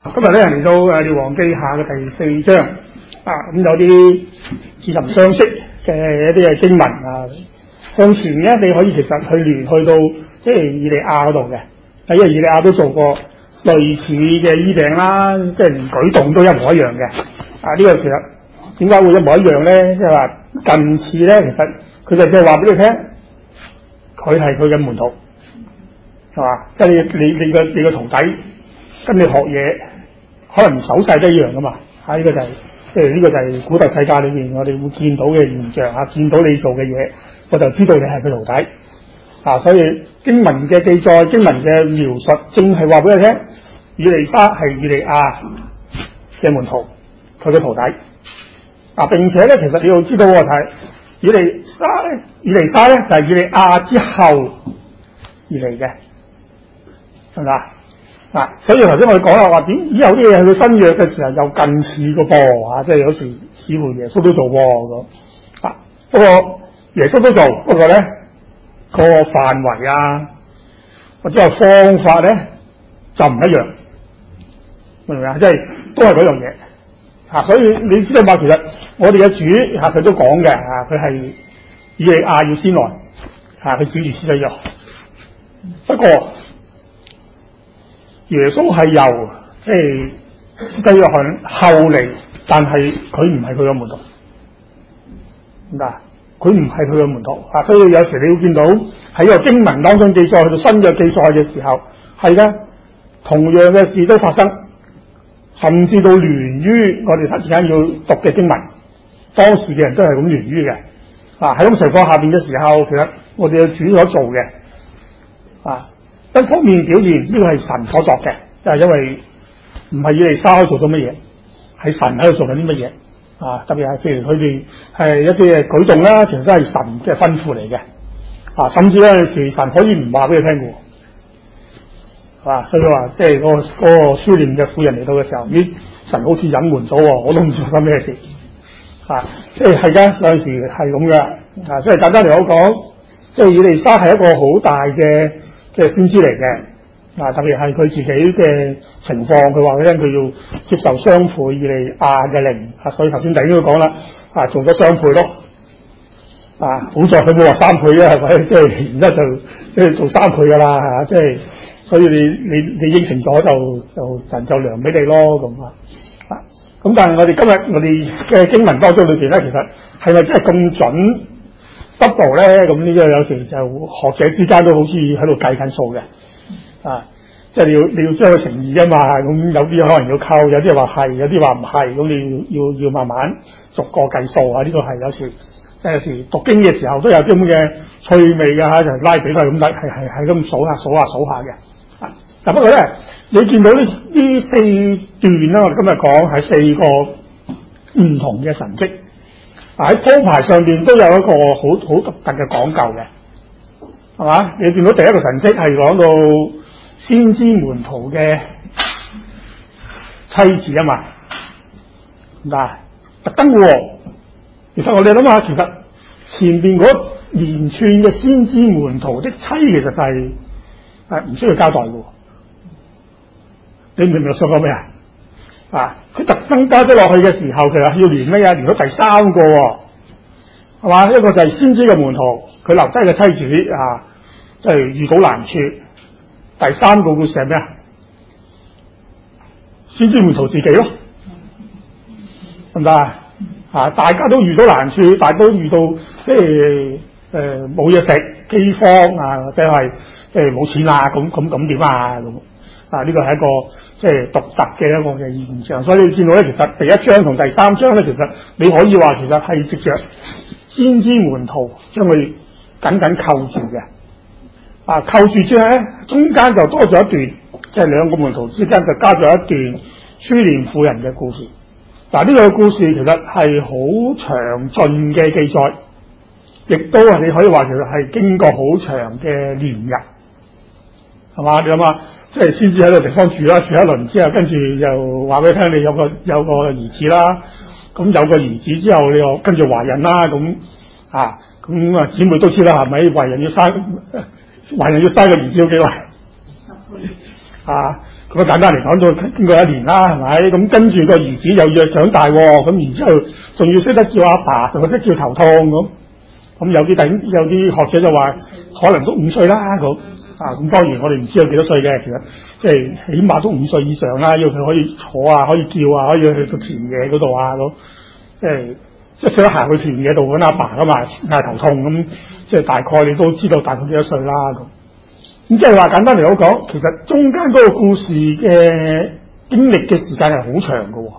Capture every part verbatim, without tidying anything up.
今日咧嚟到誒《列王記下》嘅第四章啊，咁有啲似曾相識嘅一啲嘅經文啊。向前咧，你可以其實去連去到即係以利亞嗰度嘅，因為以利亞都做過類似嘅醫病啦，即係連舉動都一模一樣嘅。啊，呢、這個其實點解會一模一樣咧？即係話近似咧，其實佢就即係話俾你聽，佢係佢嘅門徒，係嘛？即係你你你個你個徒弟跟你學嘢，可能手勢都一樣噶嘛。啊，呢、這個就係即係呢個就係古代世界裏面我哋會見到嘅現象啊，見到你做嘅嘢，我就知道你係佢徒弟啊。所以經文嘅記載、經文嘅描述，正係話俾你聽，以利沙係以利亞嘅門徒，佢嘅徒弟啊。並且咧，其實你要知道就係以利沙咧，以利沙咧就係以利亞之後而嚟嘅，係咪啊？啊，所以頭先我哋講啦，話點以後啲嘢去到新約嘅時候又近似個噃啊，即係有時似乎耶穌都做咁啊。不過耶穌都做，不過咧個範圍啊或者係方法咧就唔一樣，明唔明啊？即係都係嗰樣嘢啊。所以你知道嘛？其實我哋嘅主啊，佢都講嘅啊，佢係以利亞要先來啊，佢指住施洗約翰。不過耶穌係由即係施洗約翰後嚟，但係佢唔係佢嘅門徒，嗱，佢唔係佢嘅門徒啊。所以有時你會見到喺個經文當中記載，去到新約記載嘅時候，係嘅，同樣嘅事都發生，甚至到聯於我哋突然間要讀嘅經文，當時嘅人都係咁聯於嘅啊。喺咁情況下邊嘅時候，其實我哋嘅主所做嘅啊。一方面表現呢個係神所作嘅，就係因為唔係以利沙可以做到乜嘢，係神喺度做緊啲乜嘢啊！特別係譬如佢哋係一啲嘅舉動啦，其實都係神嘅吩咐嚟嘅啊！甚至咧有時神可以唔話俾佢聽嘅，係嘛？所以話即係嗰個嗰個書念嘅婦人嚟到嘅時候，咦，神好似隱瞞咗，我都唔知發生咩事啊！即係係㗎，有陣時係咁嘅啊！即係簡單嚟講，即係以利沙係一個好大嘅嘅先知嚟嘅，啊，特別係佢自己嘅情況，佢話佢聽佢要接受雙倍以利亞嘅靈，啊，所以頭先第一都講啦，啊，做咗雙倍咯，啊，好在佢冇話三倍啊，係咪？即係而家就即係做三倍噶啦，吓，即係，所以你你你應承咗就就神就量俾你咯，咁啊，啊，咁但係我哋今日我哋嘅經文當中裏邊咧，其實係咪真係咁準double咧？咁呢個有時就學者之間都好似喺度計緊數嘅，啊，即係你要你要將佢乘以啊嘛，咁有啲可能要扣，有啲話係，有啲話唔係，咁你要要要慢慢逐個計數啊。呢、這個係有時即係有時讀經嘅時候都有啲咁嘅趣味嘅吓，就拉比都係咁拉，係係係咁數下數下數下嘅。啊，但不過咧，你見到呢呢四段啦，我哋今日講係四個唔同嘅神蹟。喺鋪排上邊都有一個好好獨特嘅講究嘅，係嘛？你見到第一個神蹟係講到先知門徒嘅妻子啊嘛，嗱，特登喎。其實我哋諗下，其實前邊嗰連串嘅先知門徒的妻，其實係係唔需要交代嘅。你明唔明我想講咩啊？啊！佢特登加咗落去嘅時候，其實要連乜嘢？連到第三個，係嘛？一個就係先知嘅門徒，佢留低嘅妻子啊，即係遇到難處。第三個故事係咩啊？先知門徒自己咯，得唔得啊？啊！大家都遇到難處，大家都遇到即係誒冇嘢食、饑荒啊，或者係即係冇錢啊，咁咁咁點啊？咁啊！呢個係一個即係獨特嘅一個嘅現象，所以你見到咧，其實第一章同第三章咧，其實你可以話其實係藉着先知門徒將佢緊緊扣住嘅，啊，扣住之後咧，中間就多咗一段，即係兩個門徒之間就加咗一段書念婦人嘅故事。嗱、啊，呢、這個故事其實係好詳盡嘅記載，亦都係你可以話其實係經過好長嘅年日，係嘛？你諗下。即係先至喺個地方住啦，住一輪之後，跟住又話俾你聽，你有個有個兒子啦。咁有個兒子之後，你又跟住懷孕啦。咁啊，咁啊姊妹都知啦，係咪？懷孕要生，懷孕要生個兒子要幾耐？啊， 咁簡單嚟講，都經過一年啦，係咪？咁跟住個兒子又越長大，咁然之後仲要識得叫阿爸，仲識叫頭痛咁。咁有啲等有啲學者就話，可能都五歲啦咁。啊，咁當然我哋唔知有幾多歲嘅，其實即係起碼都五歲以上啦，因為佢可以坐啊，可以叫啊，可以去到田野嗰度啊咁，即係即係想行去田野度揾阿爸噶嘛，嗌頭痛咁，即係大概你都知道大概幾多歲啦咁。咁即係話簡單嚟講，其實中間嗰個故事嘅經歷嘅時間係好長㗎，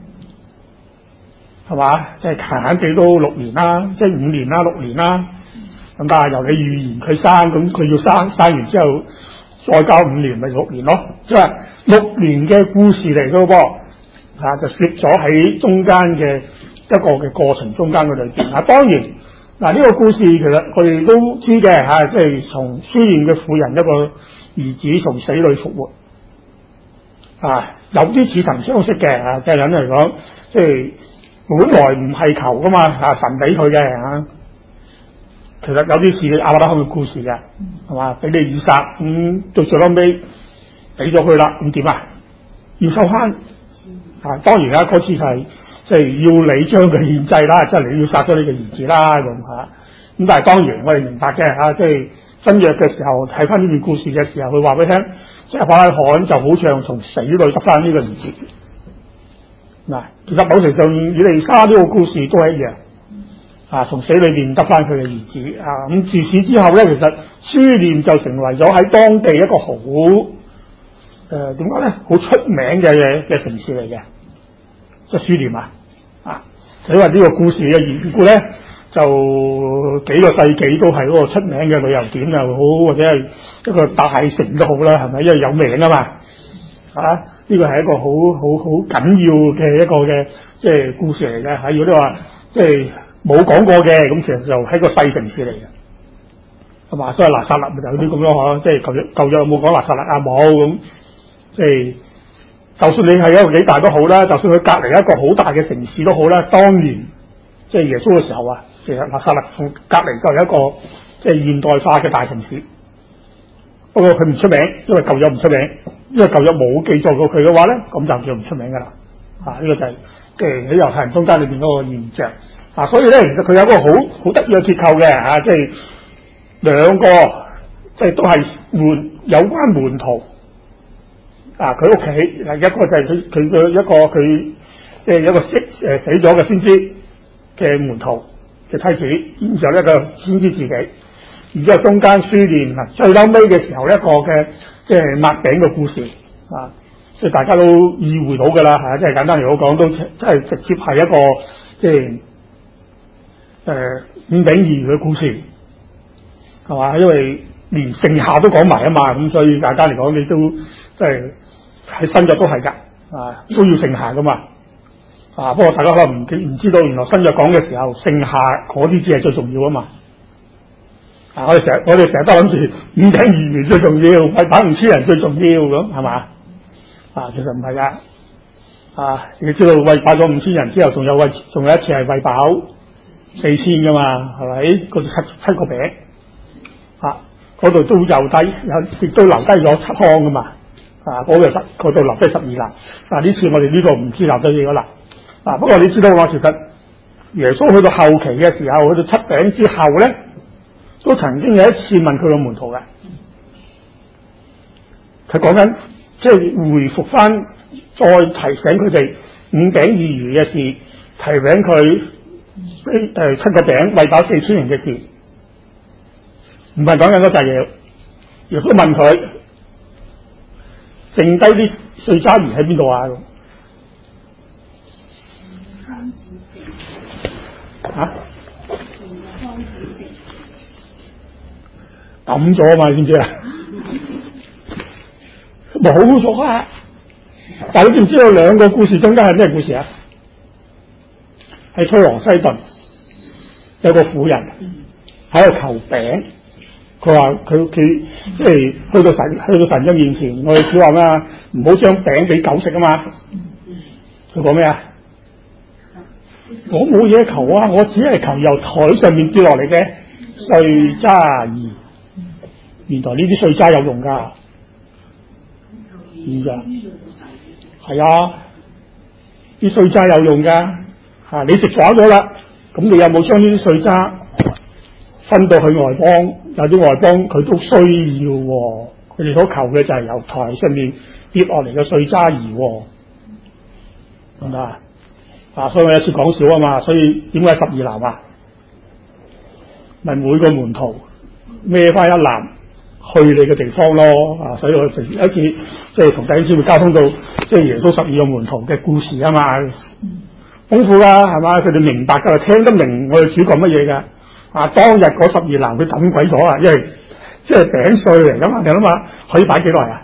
係嘛？即係閒閒地都六年啦，即係五年啦，六年啦。咁但係由你預言佢生，咁佢要生生完之後再交五年，咪六年咯。即係六年嘅故事嚟㗎噃，啊就攝咗喺中間嘅一個嘅過程中間嘅裏邊。啊，當然嗱呢、這個故事其實佢哋都知嘅嚇、啊，即係從書念嘅婦人一個兒子從死裏復活，啊有啲似曾相識嘅啊，即係咁嚟講，即係本來唔係求噶嘛，啊神俾佢嘅嚇。其實有啲似亞伯拉罕嘅故事嘅，係嘛？俾你以撒咁到最後尾俾咗佢啦，咁點啊？要收翻啊！當然啦，嗰次就係即係要你將佢獻祭啦，即係你要殺咗你嘅兒子啦咁嚇。咁但係當然我哋明白嘅嚇，即係新約嘅時候睇翻呢段故事嘅時候，佢話俾你聽，即係亞伯拉罕就好像從死裏得翻呢個兒子。嗱，其實某程度上以利沙呢個故事都係一樣。啊！從死裏邊得翻佢嘅兒子啊！咁自此之後咧，其實書念就成為咗喺當地一個好誒點講咧，好、呃、出名嘅嘅城市嚟嘅，即係書念啊！啊，因為呢個故事嘅緣故咧，就幾個世紀都係嗰個出名嘅旅遊點又好，或者係一個大城都好啦，係咪？因為有名啊嘛！啊，呢個係一個好好好緊要嘅一個嘅即係故事嚟嘅。喺如果你話即係冇講過嘅，咁其實就係個細城市嚟嘅，係嘛？所以拿撒勒咪就有啲咁樣嗬，即係舊約舊約有冇講拿撒勒啊？冇咁，即係就算你係一個幾大都好啦，就算佢隔離一個好大嘅城市都好啦。當年即係耶穌嘅時候啊，其實拿撒勒隔離就係一個即係現代化嘅大城市。不過佢唔出名，因為舊約唔出名，因為舊約冇記載過佢嘅話咧，咁就叫唔出名噶啦。啊，呢、這個就係即係喺猶太人中間裏邊嗰個現象。啊，所以咧，其實佢有一個好好得意嘅結構嘅，啊，即係兩個，即係都係門有關門徒。啊，佢屋企係一個就係佢佢嘅一個佢即係一個死誒死咗嘅先知嘅門徒嘅妻子，然之後一個先知自己，然之後中間書念啊，最嬲尾嘅時候一個嘅即係擘餅嘅故事啊，即係大家都意會到㗎啦嚇，即係簡單嚟講都即係直接係一個即係。誒、呃、五餅二魚嘅故事係嘛？因為連剩下都講埋啊嘛，咁所以大家嚟講，你都即係喺新約都係㗎，啊都要剩下㗎嘛。啊不過大家可能唔唔知道，原來新約講嘅時候，剩下嗰啲先係最重要啊嘛。啊我哋成日我哋成日都諗住五餅二魚最重要，餵飽五千人最重要咁係嘛？啊其實唔係㗎。啊你知道餵飽咗五千人之後，仲有餵仲有一次係餵飽四千噶嘛，係咪？嗰度七七個餅，啊，嗰度都留低，有亦都留低咗七湯噶嘛，啊，嗰度十嗰度留低十二籃。嗱呢次我哋呢度唔知留低幾多籃，啊，不過你知道話其實耶穌去到後期嘅時候，去到七餅之後咧，都曾經有一次問佢個門徒嘅，佢講緊即係回復翻，再提醒佢哋五餅二魚嘅事，提醒佢。誒、呃，七個餅餵飽四千人嘅事，唔係講緊嗰扎嘢。耶穌問佢，剩低啲碎渣兒喺邊度啊？吓？抌咗啊嘛？知唔知啊？冇咗啊！但係你知唔知道兩個故事中間係咩故事啊？喺推羅西頓有個婦人喺度求餅，佢話佢佢即係去到神去到神嘅面前，我哋主話咩啊？唔好將餅俾狗食啊嘛！佢講咩啊？我冇嘢求啊，我只係求由台上面跌落嚟嘅碎渣兒。原來呢啲碎渣有用噶， 點㗎？係啊，啲碎渣有用㗎嚇，你食飽咗啦，咁你有冇將呢啲碎渣分到去外邦？有啲外邦佢都需要喎，佢哋所求嘅就係由台上面跌落嚟嘅碎渣兒喎，係咪啊？啊，所以我有次講笑啊嘛，所以點解十二籃啊？咪每個門徒孭翻一籃去你嘅地方咯，啊！所以我有一次即係同弟兄姊妹交通到即係耶穌十二個門徒嘅故事啊嘛，豐富噶係嘛？佢哋明白噶，聽得明我哋主講乜嘢噶。啊，當日嗰十二籃佢抌鬼咗啊，因為即係餅碎嚟噶嘛，你諗下可以擺幾耐啊？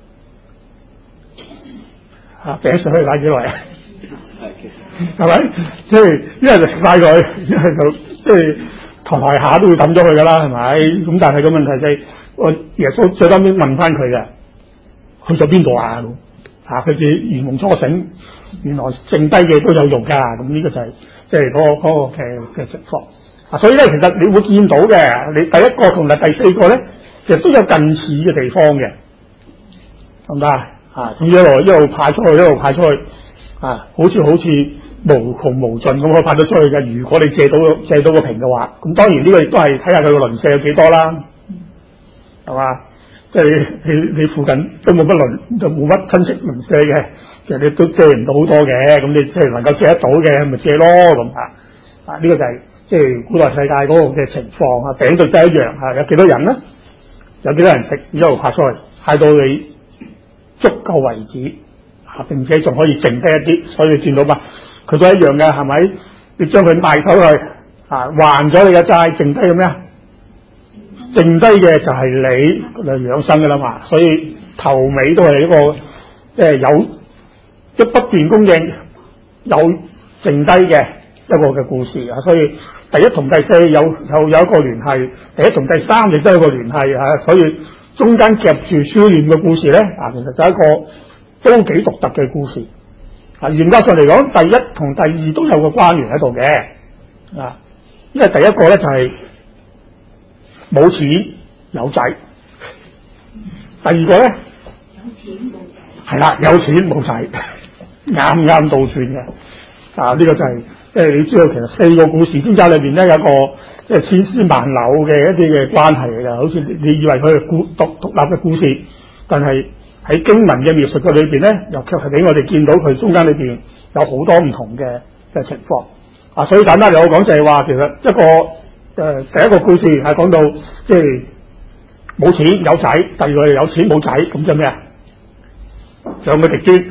啊，餅碎可以擺幾耐啊？係咪？即係一係就食晒佢，一係就即係抬抬下都會抌咗佢噶啦，係咪？咁但係個問題就係、是，我耶穌最後面問翻佢嘅，去咗邊度啊？嚇、啊，佢哋如夢初醒，原來剩低嘅都有用㗎。咁呢個就係即係嗰個嗰個嘅嘅情況。啊，所以咧，其實你會見到嘅，你第一個同埋第四個咧，其實都有近似嘅地方嘅，得唔得啊？啊，咁一路一路派出去，一路派出去。啊，好似好似無窮無盡咁可以派得出去嘅。如果你借到借到個瓶嘅話，咁當然呢個亦都係睇下佢個鄰舍有幾多啦，係嘛？即係你你附近都冇乜鄰，就冇乜親戚鄰舍嘅，其實你都借唔到好多嘅。咁你即係能夠借得到嘅，咪借咯咁啊！啊，呢、這個就係即係古代世界嗰個嘅情況啊。餅就真係一樣啊，有幾多人咧？有幾多人食？一路派出去，派到你足夠為止。啊，並且仲可以剩低一啲，所以你見到嘛，佢都一樣嘅，係咪？你將佢賣出去，啊，還咗你嘅債，剩低嘅咩啊？剩低嘅就係你嚟養生嘅啦嘛，所以頭尾都係一個即係、呃、有即不斷供應，有剩低嘅一個嘅故事啊。所以第一同第四有有有一個聯繫，第一同第三亦都有一個聯繫啊。所以中間夾住書念嘅故事咧，啊，其實就係一個都幾獨特嘅故事啊！嚴格上嚟講，第一同第二都有個關聯喺度嘅啊，因為第一個咧就係、是、冇錢有仔，第二個咧有錢冇仔，係啦，有錢冇仔，啱啱倒轉嘅啊！呢、這個就係即係你知道，其實四個故事之間裏邊咧有一個即係、就是、千絲萬縷嘅一啲嘅關係嚟嘅，好似你以為佢係故獨獨立嘅故事，但係喺經文嘅描述嘅裏邊咧，又卻係俾我哋見到佢中間裏邊有好多唔同嘅嘅情況啊！所以簡單嚟講就係話，其實一個誒、呃、第一個故事係講到即係冇錢有仔，第二個有錢冇仔，咁即係咩啊？兩個極端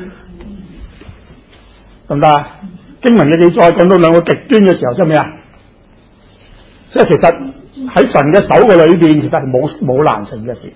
得唔得啊？經文嘅記載講到兩個極端嘅時候，即係咩啊？即係其實喺神嘅手嘅裏邊，其實係冇冇難成嘅事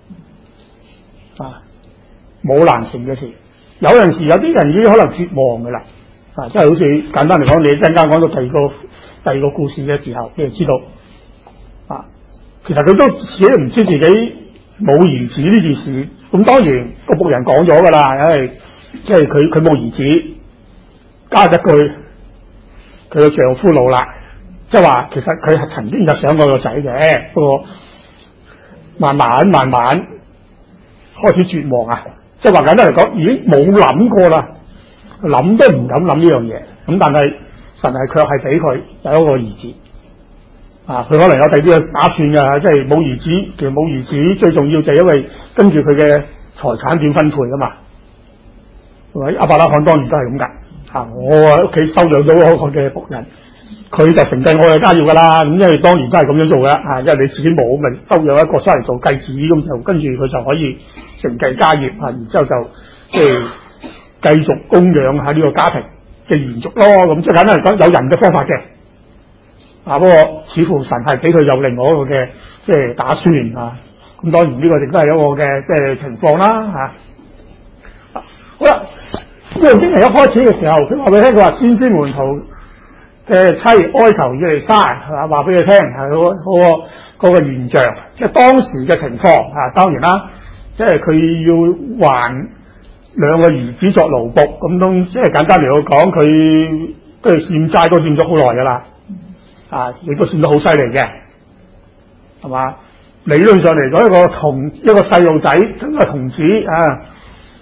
啊！冇難成嘅事，有陣時有啲人已經可能絕望嘅啦，啊，即係好似簡單嚟講，你一陣間講到第二個第二個故事嘅時候，你就知道，啊，其實佢都自己唔知自己冇兒子呢件事，咁當然個僕人講咗噶啦，因為即係佢佢冇兒子，加一句佢嘅丈夫老啦，即係話其實佢係曾經有想過個仔嘅，不過慢慢慢慢開始絕望啊！即係話簡單嚟講，已經冇諗過啦，諗都唔敢諗呢樣嘢。咁但係神係卻係俾佢有一個兒子，啊，佢可能有第二啲嘅打算㗎，即係冇兒子，其實冇兒子最重要就係因為跟住佢嘅財產點分配㗎嘛。係咪？亞伯拉罕當然都係咁㗎，啊，我屋企收養咗我嘅僕人，佢就承繼我嘅家業㗎啦。咁因為當然都係咁樣做嘅，啊，因為你自己冇咪收養一個出嚟做繼子，咁就跟住佢就可以承繼家業啊，然之後就即係繼續供養下呢個家庭嘅延續咯。咁即係簡單嚟講，有人嘅方法嘅，啊，不過似乎神係俾佢有另外一個嘅即係打算啊。咁當然呢個亦都係一個嘅即係情況啦，吓、啊。好啦，呢個經文一開始嘅時候，佢話俾你聽，佢話先知門徒嘅妻哀求以利沙，係嘛，話俾佢聽係嗰嗰個嗰個現象，即係當時嘅情況啊。當然啦，即係佢要還兩個兒子作奴僕，咁都即係簡單嚟講，佢都係欠債都欠咗好耐噶啦，啊，亦都欠得好犀利嘅，係嘛？理論上嚟講，一個童一個細路仔，一個童子啊，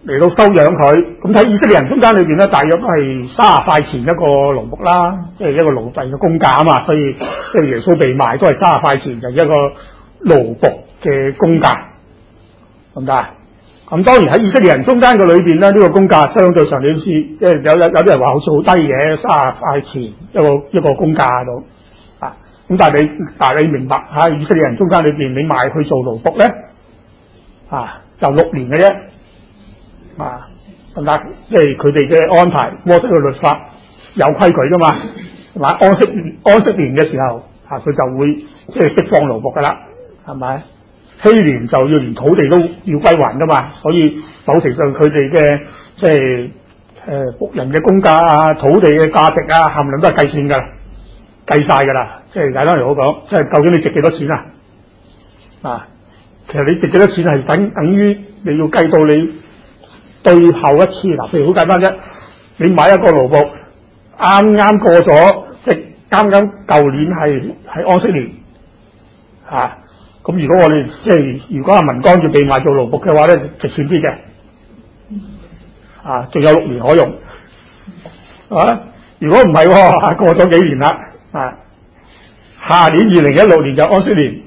嚟到收養佢。咁喺以色列人中間裏邊咧，大約都係三十塊錢一個奴僕啦，即係一個奴隸嘅工價啊嘛，所以即係耶穌被賣都係三十塊錢，就係一個奴僕嘅工價，得唔得啊？咁當然喺以色列人中間嘅裏邊咧，呢、這個工價相對上你好似即係有有有啲人話好似好低嘅，三十塊錢一個一個工價度啊。咁但係你但係你明白嚇、啊，以色列人中間裏邊你賣去做奴僕咧啊，就六年嘅啫啊，得唔得？即係佢哋嘅安排，摩西嘅律法有規矩噶嘛，係嘛？安息安息年嘅時候啊，佢就會即係釋放奴僕噶啦，係咪？禧年就要連土地都要歸還噶嘛，所以某程度上佢哋嘅即係誒僕人嘅工價啊、土地嘅價值啊，冚唪唥都係計算噶啦，計晒噶啦。即係簡單嚟講，即係究竟你值幾多錢啊？啊，其實你值幾多錢係等等於你要計到你對後一次嗱，譬如好簡單啫，你買一個奴僕，啱啱過咗，即係啱啱舊年係係安息年啊。咁如果我哋即係如果阿文剛要被賣做奴僕嘅話咧，值錢啲嘅，啊，仲有六年可用，啊，如果唔係，過咗幾年啦，啊，下年二零一六年就安息年，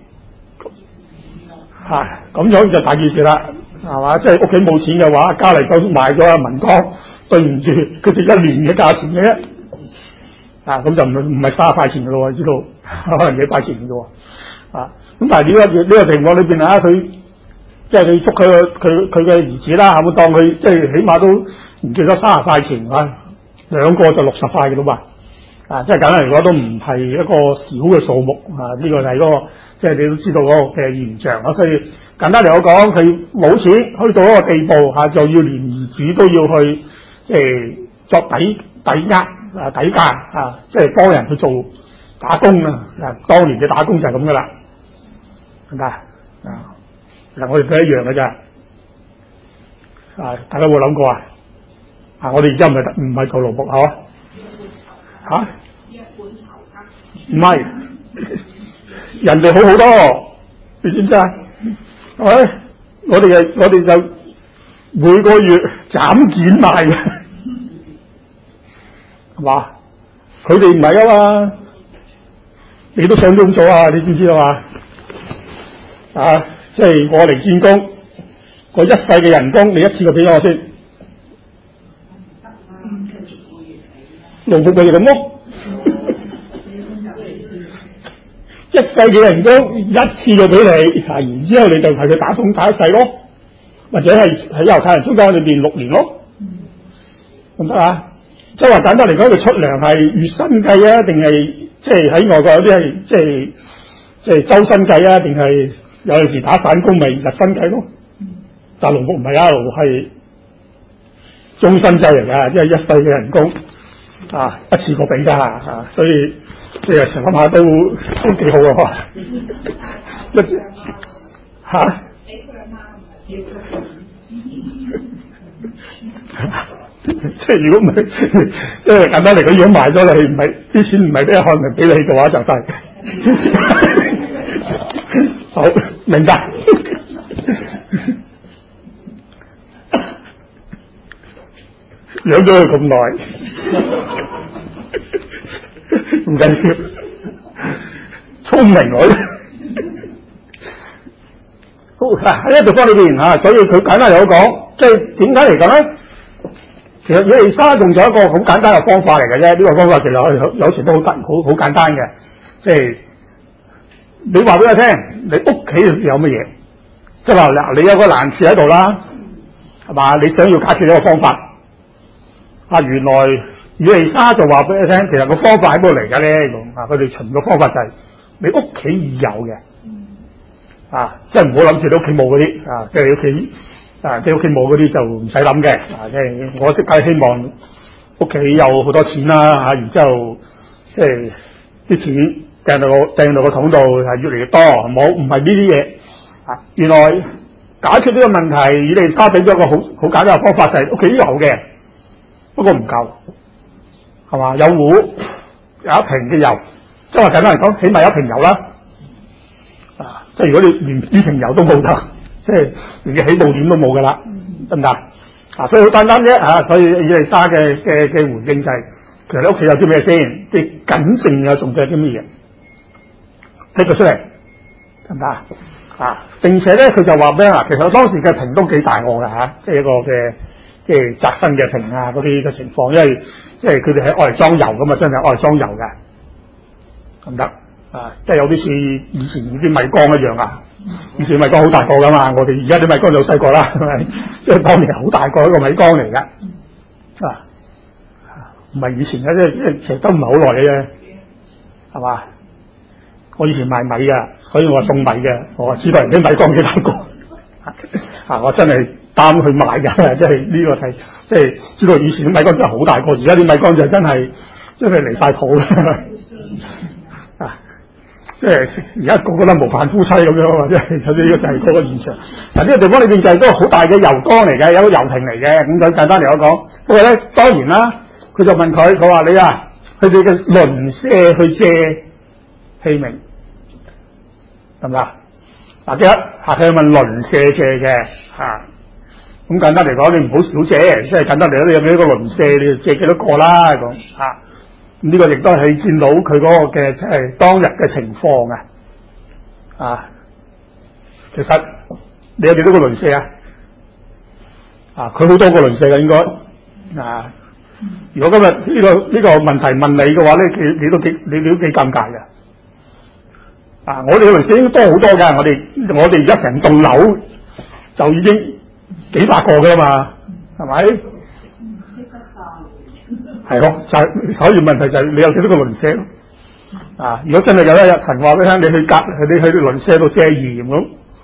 啊，咁樣就大件事啦，係嘛？即係屋企冇錢嘅話，加嚟就賣咗阿文剛，對唔住，佢值一年嘅價錢嘅啫，啊，咁就唔唔係三十塊錢嘅咯，知道，可能幾塊錢嘅啫。啊！咁但係呢個呢個情況裏邊啊，佢即係你捉佢佢佢嘅兒子啦，係咪當佢即係起碼都唔記得三十塊錢啊？兩個就六十塊嘅啦嘛！啊，即係簡單嚟講都唔係一個少嘅數目啊！呢、這個係嗰、那個即係你都知道嗰個嘅現象啊，所以簡單嚟講，佢冇錢去到一個地步嚇、啊，就要連兒子都要去即係作抵抵押啊抵價啊，即係幫人去做打工啊！啊，當年嘅打工就係咁噶啦。係咪啊？嗱，我哋都一樣嘅咋？啊，大家有冇諗過啊？啊，我哋而家唔係唔係做奴僕係嘛？吓？唔係，人哋好好多，你知唔知啊？係咪？我哋就我哋就每個月斬件賣嘅，係嘛？佢哋唔係啊嘛，你都想咁做啊？你知唔知道啊？啊！即係我嚟見工，我一世嘅人工，你一次過俾咗我先。勞僕咪咁咯，一世嘅人工一次過俾你，啊，然之後你就係佢打工打一世咯，或者係喺猶太人中間裏邊六年咯，得唔得啊？即係話簡單嚟講，佢出糧係月薪計啊，定係即係喺外國有啲係即係即係周薪計啊，定係？有陣時打散工咪日薪計咯，但係勞僕唔係啊，係終身制嚟噶，即係一世嘅人工啊，一次過俾噶啊，所以即係成諗下都都幾好啊，一吓，即係如果唔係，即係簡單嚟講，如果賣咗你，唔係啲錢唔係俾一開，唔係俾你嘅話就係。好，明白。養咗佢咁耐，唔緊要，聰明女。好嗱，喺呢個地方裏邊嚇，所以佢簡單嚟講，即係點解嚟講咧？其實以利沙用咗一個好簡單嘅方法嚟嘅啫，呢、這個方法其實有有時都好得好好簡單嘅，即係。你話俾我聽，你屋企有乜嘢？即係話嗱，你有個難處喺度啦，係嘛？你想要解決呢個方法，啊，原來以利沙就話俾你聽，其實個方法喺邊度嚟嘅咧？咁啊，佢哋循個方法就係、是、你屋企已有嘅，啊，即係唔好諗住你屋企冇嗰啲，啊，即係你屋企啊，即係屋企冇嗰啲就唔使諗嘅，啊，即係我即係希望屋企有好多錢啦，吓、啊，然之後即係啲錢。掟到個掟到個桶度係越嚟越多，冇唔係呢啲嘢啊！原來解決呢個問題，以利沙俾咗一個好好簡單嘅方法，就係屋企有嘅，不過唔夠，係嘛？有壺有一瓶嘅油，即係話簡單嚟講，起碼有一瓶油啦。啊！即係如果你連呢瓶油都冇就，即係連嘅起步點都冇噶啦，得唔得？ 啊，所以好簡單啫啊！所以以利沙嘅嘅嘅回應就係、是，其實你屋企有啲咩先？啲謹慎有仲有啲乜嘢？拎佢出嚟，得唔得啊？啊！並且咧，佢就話咩啊？其實當時嘅瓶都幾大鑊㗎嚇，即係一個嘅即係窄身嘅瓶啊，嗰啲嘅情況，因為即係佢哋係愛嚟裝油㗎嘛，真係愛嚟裝油嘅，得唔得啊？即係有啲似以前啲米缸一樣啊！以前米缸好大個㗎嘛，我哋而家啲米缸就好細個啦，係咪？即係當年好大個一個米缸嚟㗎，啊，唔係以前嘅，即係其實都唔係好耐嘅啫，係嘛？我以前賣米㗎，所以我送米嘅，我知道人啲米缸幾大個，啊，我真係擔去買㗎，即係呢個係即係知道以前啲米缸真係好大個，而家啲米缸就真係真係離晒譜啊！即係而家個個都模範夫妻咁樣啊！即係有呢個就係嗰個現象。嗱，呢個地方裏邊就係嗰個好大嘅油缸嚟嘅，有個油瓶嚟嘅。咁就簡單嚟講，不過咧當然啦，佢就問佢，佢話你啊，佢哋嘅鄰舍去借器皿，得唔得？嗱，第一下佢問鄰舍借嘅嚇，咁簡單嚟講，你唔好少借，即係簡單嚟講，你有幾多個鄰舍，你就借幾多個啦咁嚇。呢個亦都係見到佢嗰個嘅即係當日嘅情況啊！啊，其實你有幾多個鄰舍啊？啊，佢好多個鄰舍嘅應該啊。如果今日呢個呢個問題問你嘅話咧，你你都幾你你都幾尷尬嘅。啊，我哋嘅鄰舍應該多好多㗎，我哋我哋而家成棟樓就已經幾百個㗎嘛，係咪？係咯，就係所以問題就係你有幾多個鄰舍啊？如果真係有一日神話俾你聽，你去隔你去鄰舍度借鹽咁，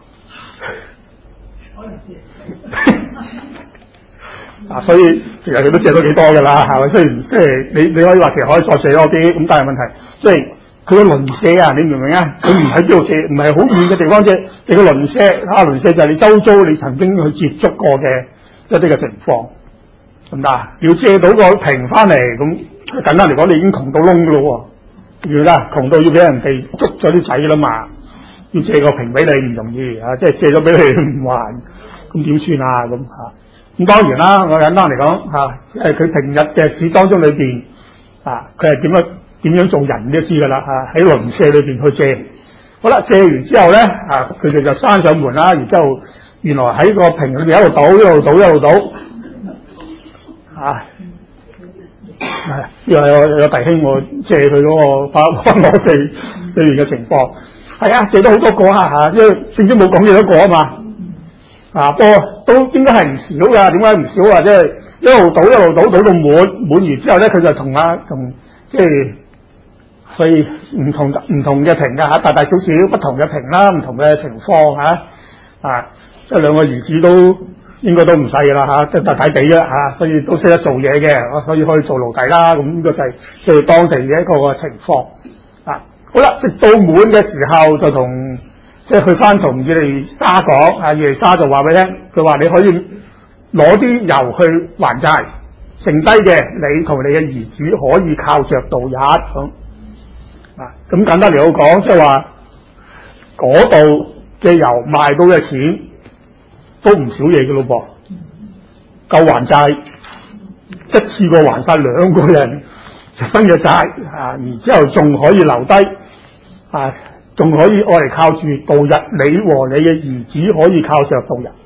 啊，所以其實佢都借咗幾多㗎啦，係咪？雖然即係你你可以話其實可以再借多啲，咁但係問題即係佢個鄰舍啊，你明唔明啊？佢唔喺邊度借，唔係好遠嘅地方借，你個鄰舍啊，鄰舍就係你周遭你曾經去接觸過嘅一啲嘅情況。咁嗱，要借到個瓶翻嚟，咁簡單嚟講，你已經窮到窿噶咯喎，要啦，窮到要俾人哋捉咗啲仔啦嘛，要借個瓶俾你唔容易啊，即係借咗俾你唔還，咁點算啊？咁嚇，咁當然啦，我簡單嚟講嚇，誒佢平日嘅事當中裏邊啊，佢係點樣點樣做人都知噶啦嚇，喺鄰舍裏邊去借，好啦，借完之後咧啊，佢哋就閂上門啦，然之後原來喺個瓶裏邊一路倒一路倒一路倒。啊，係又有有弟兄我借佢嗰個翻翻我哋呢邊嘅情況，係啊，借咗好多個啊嚇，因為聖經冇講幾多個啊嘛，啊，不過都應該係唔少噶，點解唔少啊？即係一路倒一路倒，倒到滿滿完之後咧，佢就同啊同即係，所以唔同唔同嘅瓶噶嚇，大大小小不同嘅瓶啦，唔同嘅情況嚇，啊，即係兩個兒子都。應該都唔細噶啦嚇，即係大大地嘅嚇，所以都識得做嘢嘅，所以可以做奴隸啦。咁呢個就係即係當地嘅一個個情況啊。好啦，直到滿嘅時候就同即係去翻同以利沙講，啊以利沙就話俾你聽，佢話你可以攞啲油去還債，剩低嘅你同你嘅兒子可以靠着度日咁啊。咁簡單嚟講，即係話嗰度嘅油賣到嘅錢。都唔少嘢嘅咯噃，夠還債，一次過還晒兩個人分嘅債啊，然之後仲可以留低啊，仲可以愛嚟靠住度日，你和你嘅兒子可以靠着度日。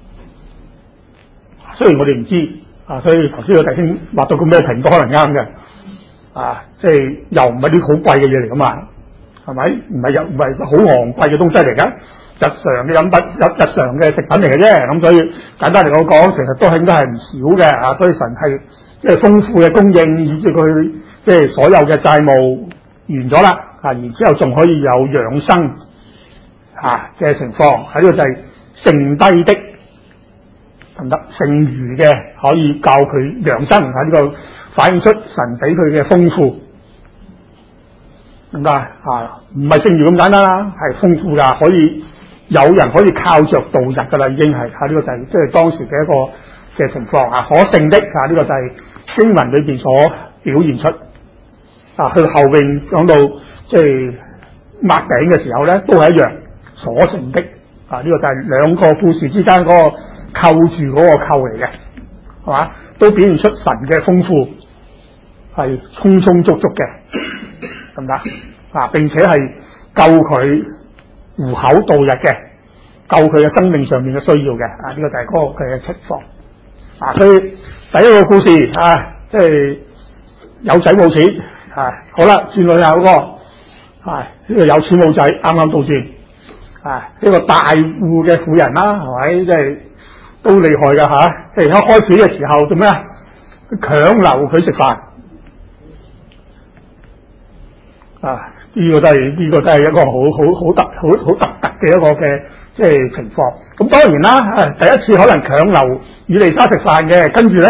雖然我哋唔知啊，所以頭先個弟兄畫到個咩瓶都可能啱嘅啊，即係又唔係啲好貴嘅嘢嚟噶嘛，係咪？唔係又唔係好昂貴嘅東西嚟噶。日常嘅飲品、日日常嘅食品嚟嘅啫，咁所以簡單嚟講，其實都係應該係唔少嘅啊。所以神係即係豐富嘅供應，以至佢即係所有嘅債務完咗啦啊，然之後仲可以有養生啊嘅情況，喺呢個就係剩低的得唔得？剩餘嘅可以教佢養生，喺呢個反映出神俾佢嘅豐富。咁啊，啊，唔係剩餘咁簡單啦，係豐富噶，可以有人可以靠着度日噶啦，已經係嚇呢個就係即係當時嘅一個嘅情況啊，可剩的啊，呢個就係經文裏邊所表現出啊，去後邊講到即係擘餅嘅時候咧，都係一樣所剩的啊，呢個就係兩個故事之間嗰個扣住嗰個扣嚟嘅係嘛，都表現出神嘅豐富，係充充足足嘅，得唔得啊？並且係救佢糊口度日嘅，救佢嘅生命上面嘅需要嘅啊！呢、這個就係嗰個佢嘅情況啊。所以第一個故事啊，即係有仔冇錢啊。好啦，轉落去嗰個啊，呢、這個有錢冇仔，啱啱倒轉啊。呢、這個大戶嘅婦人啦，係咪？即係都厲害噶吓，即係一開始嘅時候做咩啊？強留佢食飯啊！呢、這個都係呢、這個都係一個好好好特好好特特嘅一個嘅即係情況。咁當然啦，啊，第一次可能強留以利沙食飯嘅，跟住咧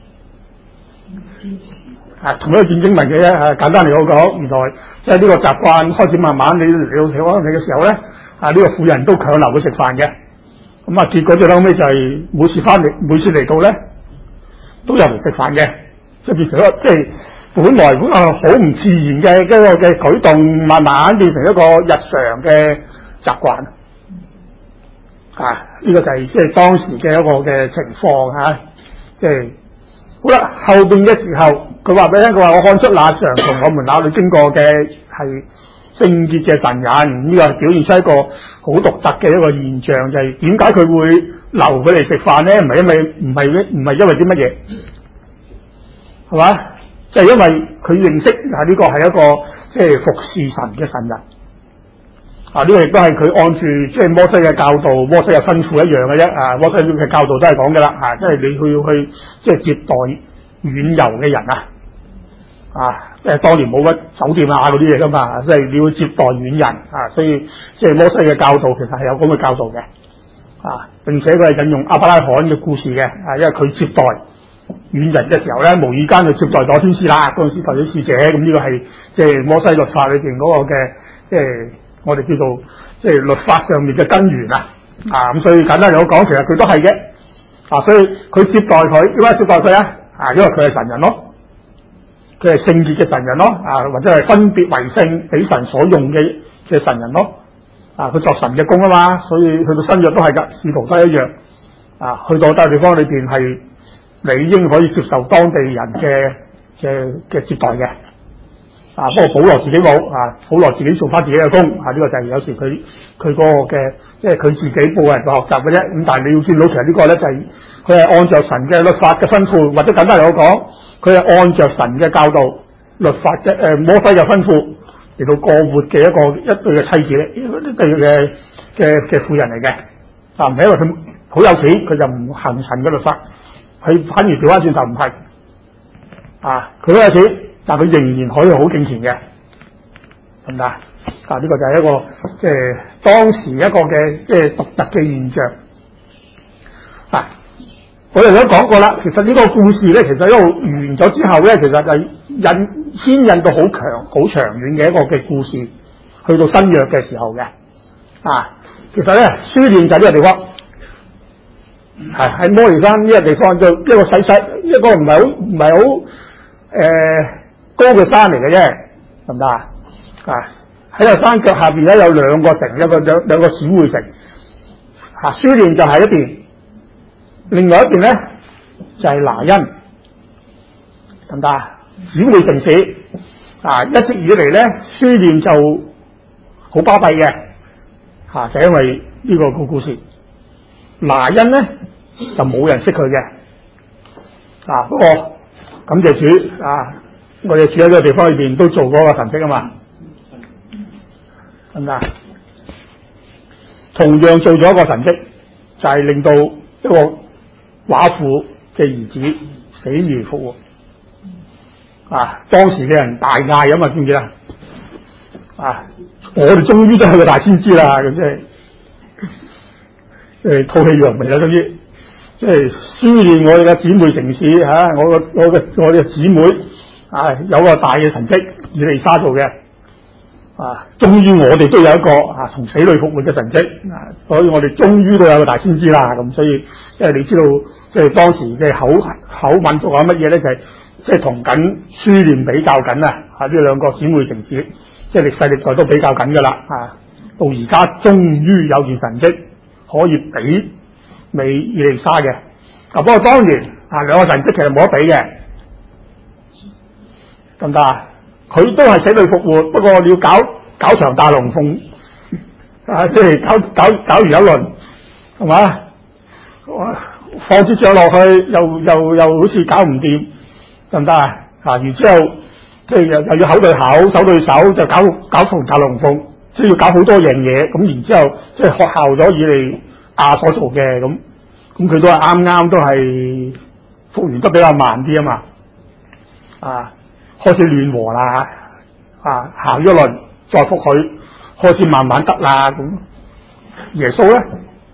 啊，同一個見經文嘅啫。啊，簡單嚟講，原來即係呢個習慣開始慢慢你嚟到睇翻你嘅時候咧，啊，呢、這個婦人都強留佢食飯嘅。咁啊，結果最後尾就係每次翻嚟，每次嚟到咧都有嚟食飯嘅，即係變成一個即係本來本啊好唔自然嘅一個嘅舉動，慢慢變成一個日常嘅習慣。啊，呢、這個就係即係當時嘅一個嘅情況嚇，即、啊、係好啦。後邊嘅時候，佢話俾你聽，佢話我看出那常從我們那裏經過嘅係聖潔嘅神人，呢、這個係表現出一個好獨特嘅一個現象，就係點解佢會留佢嚟食飯咧？唔係因為唔係唔係因為啲乜嘢，係嘛？就係、是、因為佢認識係呢個係一個即係服侍神嘅神人。啊，呢、這個亦都係佢按住即係摩西嘅教導、摩西嘅吩咐一樣嘅啫。啊，摩西嘅教導都係講嘅啦。啊，即係你去去即係接待遠遊嘅人啊。啊，即係當年冇乜酒店啊嗰啲嘢噶嘛，即係你要接待遠人啊，所以即係摩西嘅教導其實係有咁嘅教導嘅啊，並且佢係引用亞伯拉罕嘅故事嘅啊，因為佢接待遠人嘅時候咧，無意間就接待咗天使啦，嗰陣時代表使者，咁呢個係即係摩西律法裏邊嗰個嘅即係我哋叫做即係律法上面嘅根源啊，啊咁所以簡單嚟講，其實佢都係嘅啊，所以佢接待佢點解接待佢啊？啊，因為佢係神人咯。佢係聖潔嘅神人咯，啊，或者係分別為聖俾神所用嘅嘅神人咯，啊，佢作神嘅工啊嘛，所以去到新約都係噶，使徒都係一樣，啊，去到第地方裏邊係理應可以接受當地人嘅嘅嘅接待嘅，啊，不過保羅自己冇，啊，保羅自己做翻自己嘅工，啊，呢、這個就係有時佢佢嗰個嘅即係佢自己報人學習嘅啫，咁但係你要見到其實個呢個咧就係佢係按照神嘅律法嘅吩咐，或者簡單嚟講。佢係按着神嘅教導、律法嘅誒、呃、摩西嘅吩咐嚟到過活嘅一個一對嘅妻子咧，一對嘅嘅嘅婦人嚟嘅，啊，唔係因為佢好有錢，佢就唔行神嘅律法，佢反而調翻轉頭唔係，啊，佢好有錢，但佢仍然可以好敬虔嘅，係咪啊？啊，呢、這個就係一個即係當時一個嘅即係獨特嘅現象，啊。我哋都講過啦，其實呢個故事咧，其實一路完咗之後咧，其實就引牽引到好強、好長遠嘅一個嘅故事，去到新約嘅時候嘅啊。其實咧，書念就呢個地方，係喺摩利山呢個地方，就一個細細一個唔係好唔係好誒高嘅山嚟嘅啫，得唔得啊？啊，喺個山腳下邊咧有兩個城，一個兩兩個小會城，啊，書念就係一邊。另外一邊咧就係、是、拿因，得唔得啊？小會城市啊，一直以嚟咧書念就好巴閉嘅，吓、啊、就因為呢個個故事。拿因咧就冇人識佢嘅，啊不過感謝主啊，我哋住喺呢個地方裏邊都做過個神蹟啊嘛，得唔得？同樣做咗一個神蹟，就係、是、令到一個寡婦嘅兒子死而復活，啊！當時嘅人大嗌咁啊，知唔知啊？啊！我哋終於都係個大先知啦，咁即係誒吐氣揚眉啦，終於即係思念我哋嘅姊妹城市吓、啊，我個我嘅我哋嘅姊妹啊，有個大嘅神蹟，以利沙做嘅。啊！終於我哋都有一個啊從死裏復活嘅神蹟啊，所以我哋終於都有個大先知啦。咁所以，因為你知道，即係當時嘅口口吻都講乜嘢咧？就係即係同緊書念比較緊啊！啊，呢兩個姊妹城市，即係歷世歷代都比較緊噶啦。啊，到而家終於有件神蹟可以媲美以利沙嘅。啊，不過當然啊，兩個神蹟其實冇得比嘅，得唔得啊？佢都係死裏復活，不過你要搞搞場大龍鳳啊，即係搞搞搞完一輪，係嘛？放支杖落去，又又又好似搞唔掂，得唔得啊？啊，然之後即係又又要口對口、手對手，就搞搞場大龍鳳，即係要搞好多樣嘢。咁然之後即係學效咗以利亞所做嘅咁，咁佢都係啱啱都係復原得比較慢啲啊嘛，啊開始暖和啦，啊行咗輪再復佢，開始慢慢得啦咁。耶穌咧？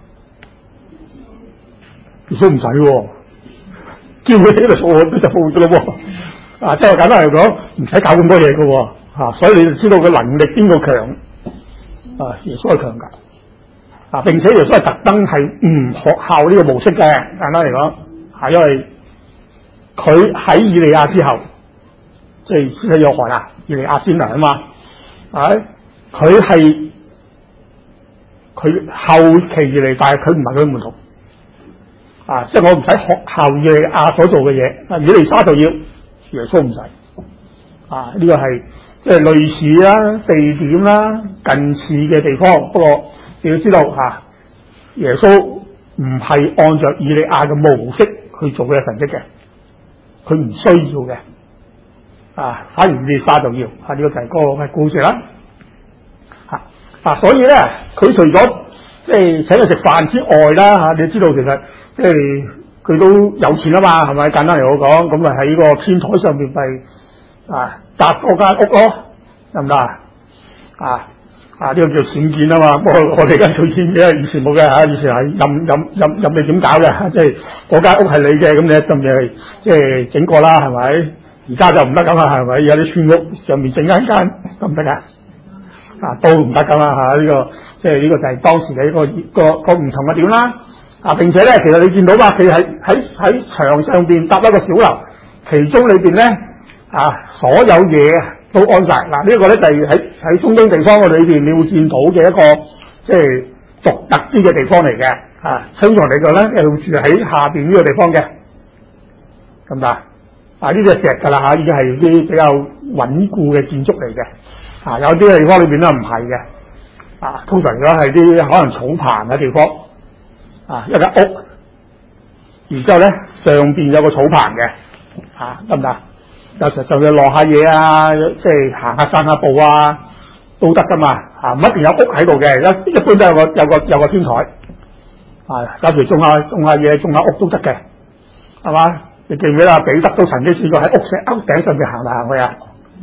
耶穌唔使喎，叫佢起嚟復活佢就復活噶咯喎，啊即係簡單嚟講，唔使搞咁多嘢噶喎，啊所以你就知道佢能力邊個強，啊耶穌係強噶，啊並且耶穌係特登係唔學效呢個模式嘅，簡單嚟講，係因為佢喺以利亞之後，即係施洗約翰啊，以利亞先嚟啊嘛，係佢係佢後期而嚟，但係佢唔係佢門徒。啊！即係我唔使學效以利亞所做嘅嘢，以利沙就要，耶穌唔使。啊！呢、這個係即係類似啦、地點啦、近似嘅地方。不過你要知道嚇、啊，耶穌唔係按照以利亞嘅模式去做嘅神蹟嘅，佢唔需要嘅。啊！反而以利沙就要。啊！呢、這個就係嗰個故事啦。嚇！啊！所以咧，佢除咗即係請佢食飯之外啦嚇、啊，你知道其實即係佢都有錢啊嘛，係咪？簡單嚟講，咁咪喺個天台上邊咪啊搭嗰間屋咯，得唔得啊？啊啊呢、這個叫僭建啊嘛，不過我哋而家做僭建，以前冇嘅嚇，以前係任任任任你點搞嘅，即係嗰間屋係你嘅，咁你一陣就即係整過啦，係咪？而家就唔得咁啦，係咪？而家啲村屋上面整間間得唔得㗎？啊，都唔得噶嘛嚇！呢、這個即係呢個就係當時嘅一個個個唔同嘅點啦。啊，並且咧，其實你見到嘛，佢喺喺喺牆上邊搭一個小樓，其中裏邊咧啊，所有嘢都安晒。嗱、啊，這個、呢一個咧就係喺喺中東地方嘅裏邊，你會見到嘅一個即係獨特啲嘅地方嚟嘅。啊，通常嚟講咧，係會住喺下邊呢個地方嘅，咁得啊？呢啲係石㗎啦嚇，已經係啲比較穩固嘅建築嚟嘅。啊，有啲地方裏邊咧唔係嘅，啊，通常如果係啲可能草棚嘅地方，啊，一間屋，然之後咧上邊有個草棚嘅，啊，得唔得？有時就要落下嘢啊，即係行下散下步啊，都得噶嘛，啊，唔一定有屋喺度嘅，一一般都有個有個有個天台，啊，有時種下種下嘢，種下屋都得嘅，係嘛？你記唔記得彼得都曾經試過喺屋石屋頂上邊行嚟行去啊？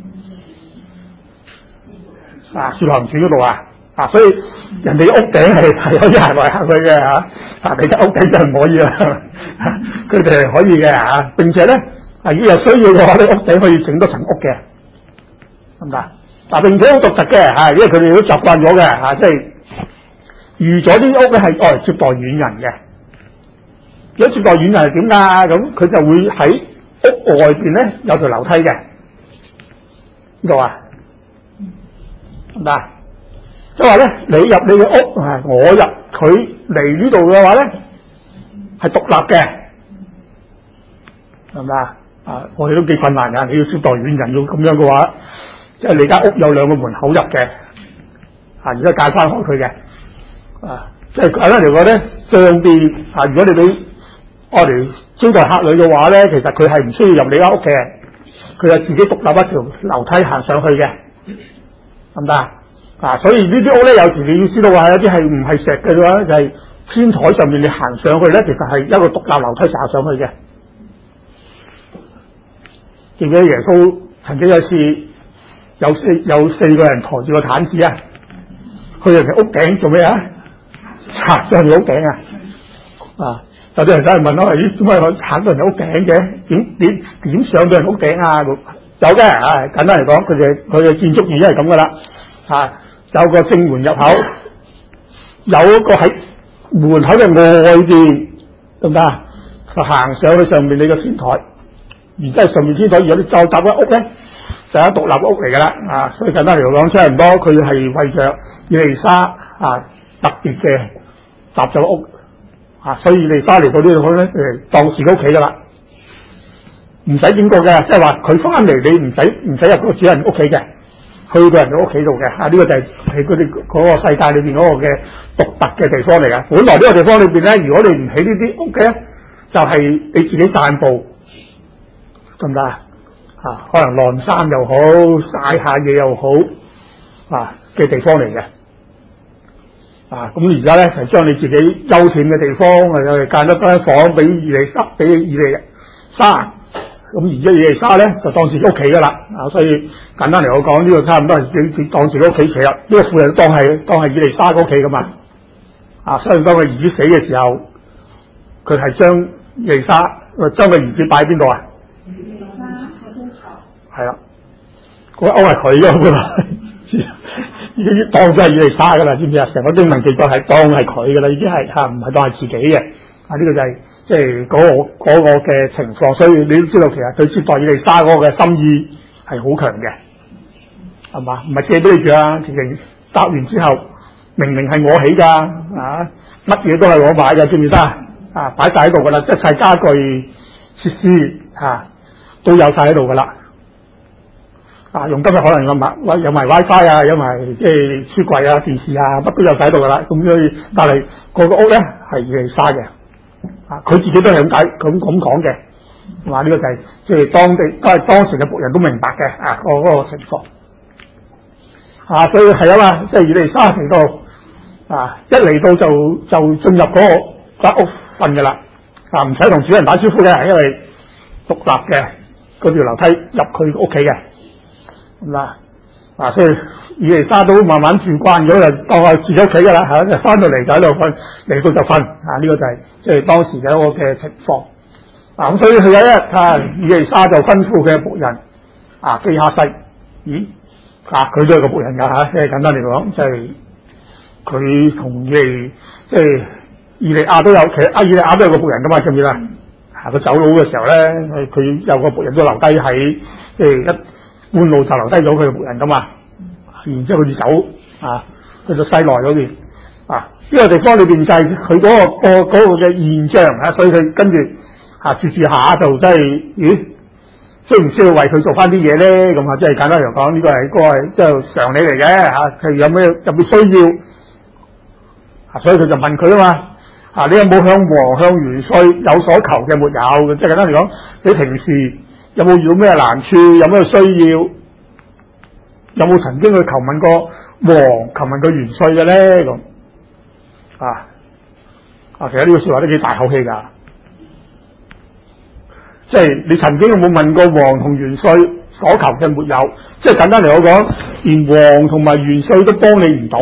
啊，使徒行傳嗰度啊，啊，所以人哋屋頂係係可以行來行去嘅嚇，啊，你間屋頂就唔可以啦，佢哋係可以嘅嚇、啊，並且咧，啊，如果有需要嘅話，你屋頂可以整多層屋嘅，得唔得？嗱，並且好獨特嘅嚇，因為佢哋都習慣咗嘅嚇，即係預咗啲屋咧係愛嚟接待遠人嘅。如果接待遠人係點㗎？咁佢就會喺屋外邊咧有條樓梯嘅，呢度啊。嗱，即係話咧，你入你嘅屋，我入佢嚟呢度嘅話咧，係獨立嘅，係咪啊？啊，我哋都幾困難㗎，你要接待遠人要咁樣嘅話，即係你間屋有兩個門口入嘅，啊，而家界翻開佢嘅，啊，即係簡單嚟講咧，上邊啊，如果你俾我哋招待客旅嘅話咧，其實佢係唔需要入你間屋嘅，佢係自己獨立一條樓梯行上去嘅。得唔得啊？所以呢啲屋咧，有時你要知道話，有啲係唔係石嘅話，就係、是、天台上面你行上去咧，其實係一個獨立樓梯行上去嘅。記唔記得耶穌曾經有次有四有四個人抬住個毯子啊，去人哋屋頂做咩啊？行上人哋屋頂啊！啊，有啲人走去問我：咦，點解我行到人哋屋頂嘅？點點點上到人屋頂啊？有嘅，啊，簡單嚟講，佢哋佢嘅建築原因係咁噶啦，啊，有個正門入口，有一個喺門口嘅外邊，得唔得啊？就行上去上面你個天台，然之後上面天台如果你再搭間屋咧，就係獨立屋嚟噶啦，啊，所以簡單嚟講，差唔多佢係為着以利沙啊特別嘅搭咗屋，啊，所以以利沙嚟到呢度咧，誒，當自己屋企噶啦， 唔使警告嘅，即係話佢翻嚟你唔使唔使入個主人屋企嘅，去到人哋屋企度嘅。啊，呢、這個就係係佢哋嗰個世界裏邊嗰個嘅獨特嘅地方嚟嘅。本來呢個地方裏邊咧，如果你唔起呢啲屋嘅，就係、是、你自己散步，得唔得啊？啊，可能晾衫又好，曬下嘢又好，啊嘅地方嚟嘅。啊，咁而家咧就將你自己休憩嘅地方，誒間一間房俾以利沙，俾以利沙。咁而家以利沙咧就當自己屋企噶啦。啊，所以簡單嚟我講，呢、這個差唔多係自當自己屋企企啦。呢、這個婦人當係當係以利沙嘅屋企噶嘛。啊，所以當佢兒子死嘅時候，佢係將以利沙將個兒子擺喺邊度啊？係啦，嗰個屋係佢噶嘛，已經當咗係以利沙噶啦，知唔知啊？成個經文記載係當係佢噶啦，已經係吓，唔係當係自己嘅。啊，呢、這個就係即係嗰個嗰、那個嘅情況，所以你都知道其實佢接待以利沙嗰個嘅心意係好強嘅，係嘛？唔係借俾你住啊，直情答完之後，明明係我起噶，啊，乜嘢都係我買嘅，知唔知得啊？擺晒喺度噶啦，一切家具設施吓都有晒喺度噶啦。啊！用今日可能有埋有埋 WiFi 啊，有埋即係書櫃啊、電視啊，乜都有晒喺度噶啦。咁所以，但係個個屋咧係以利沙嘅，啊，佢自己都係咁解咁咁講嘅，係嘛？呢個就係即係當地都係當時嘅僕人都明白嘅啊，個嗰個情況。啊，所以係啊嘛，即係以利沙嚟到啊，一嚟到就就進入嗰個間屋瞓噶啦，啊，唔使同主人打招呼嘅，因為獨立嘅嗰條樓梯入佢屋企嘅。咁啦，啊，所以以利沙都慢慢住慣咗，就當係住咗屋企噶啦吓，就翻到嚟就喺度瞓，嚟到就瞓，啊，呢、這個就係即係當時嘅一個嘅情況。啊，咁所以佢有一日啊，以利沙就吩咐佢嘅僕人啊，基哈西，咦，啊，佢都係個僕人噶吓，即係簡單嚟講，即係佢同以利即係以利亞都有，其實阿以利亞都有個僕人噶嘛，知唔知啦？啊，佢走佬嘅時候咧，佢有個僕人都留低喺即係一。半路就留低咗佢嘅僕人噶嘛，然之後佢就走啊，去到西奈嗰邊啊，呢、這個地方裏邊就係佢嗰個、那個嗰、那個嘅現象啊，所以佢跟住啊住住下就真係，咦，需唔需要為佢做翻啲嘢咧？咁啊，即係簡單嚟講，呢、這個係嗰個係即係常理嚟嘅吓，佢有咩有咩需要啊？所以佢就問佢啊嘛，啊，你有冇向王向元帥有所求嘅沒有？即係簡單嚟講，你平時有冇遇到咩難處？有咩需要？有冇曾經去求問過王、求問過元帥嘅咧？咁啊啊，其實呢個說話都幾大口氣噶。即係你曾經有冇問過王同元帥所求嘅沒有？即係簡單嚟我講，連王同埋元帥都幫你唔到，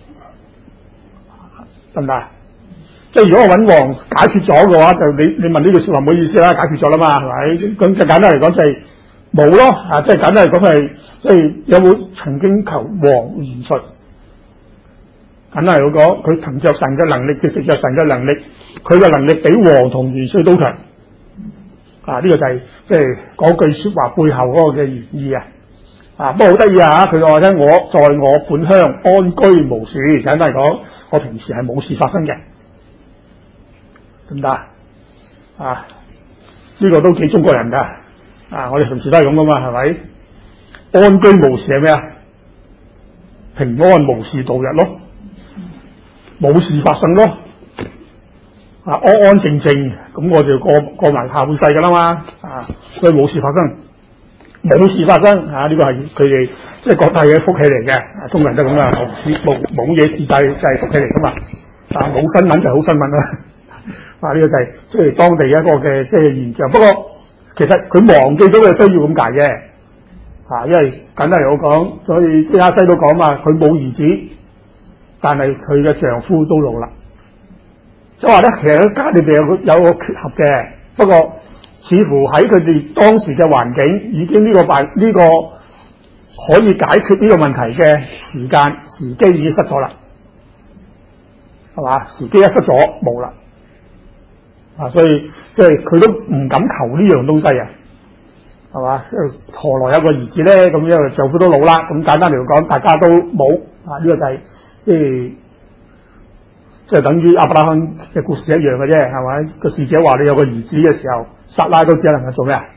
得唔得？即係如果我揾王解決咗嘅話，就你你問呢句說話唔好意思啦，解決咗啦嘛，係咪？咁就簡單嚟講就係冇咯，啊，即係簡單嚟講係即係有冇曾經求王元帥？簡單嚟講，佢憑着神嘅能力，藉着神嘅能力，佢嘅能力比王同元帥都強。啊，呢、這個就係即係嗰句說話背後嗰個嘅原意啊！啊，不過好得意啊！佢話咧，我在我本鄉安居無事，簡單嚟講，我平時係冇事發生嘅。得唔得啊？呢、這個都幾中國人噶，啊，我哋平時都係咁噶嘛，係咪？安居無事係咩啊？平安無事度日咯，冇事發生咯，啊，安安靜靜，咁我就過過埋下半世噶啦嘛，啊，所以冇事發生，冇事發生，啊，呢、這個係佢哋即係覺得係嘅福氣嚟嘅，啊，中國人都咁啊，冇事冇冇嘢事就係就係福氣嚟噶嘛，啊，冇新聞就好新聞啦。啊！呢、這個就係即係當地一個嘅即係現象。不過其實佢忘記咗佢需要咁解嘅，啊，因為簡單嚟我講，所以基哈西都講嘛，佢冇兒子，但係佢嘅丈夫都老啦。即係話咧，其實喺家裏邊有個有個缺陷嘅，不過似乎喺佢哋當時嘅環境，已經呢個辦呢、這個可以解決呢個問題嘅時間時機已經失咗啦，係嘛？時機一失咗冇啦。啊，所以即係佢都唔敢求呢樣東西啊，係嘛？何來有個兒子咧？咁因為丈夫都老啦，咁簡單嚟講，大家都冇啊。呢、這個就係即係即係等於亞伯拉罕嘅故事一樣嘅啫，係咪？個使者話你有個兒子嘅時候，撒拉都只能夠做咩啊？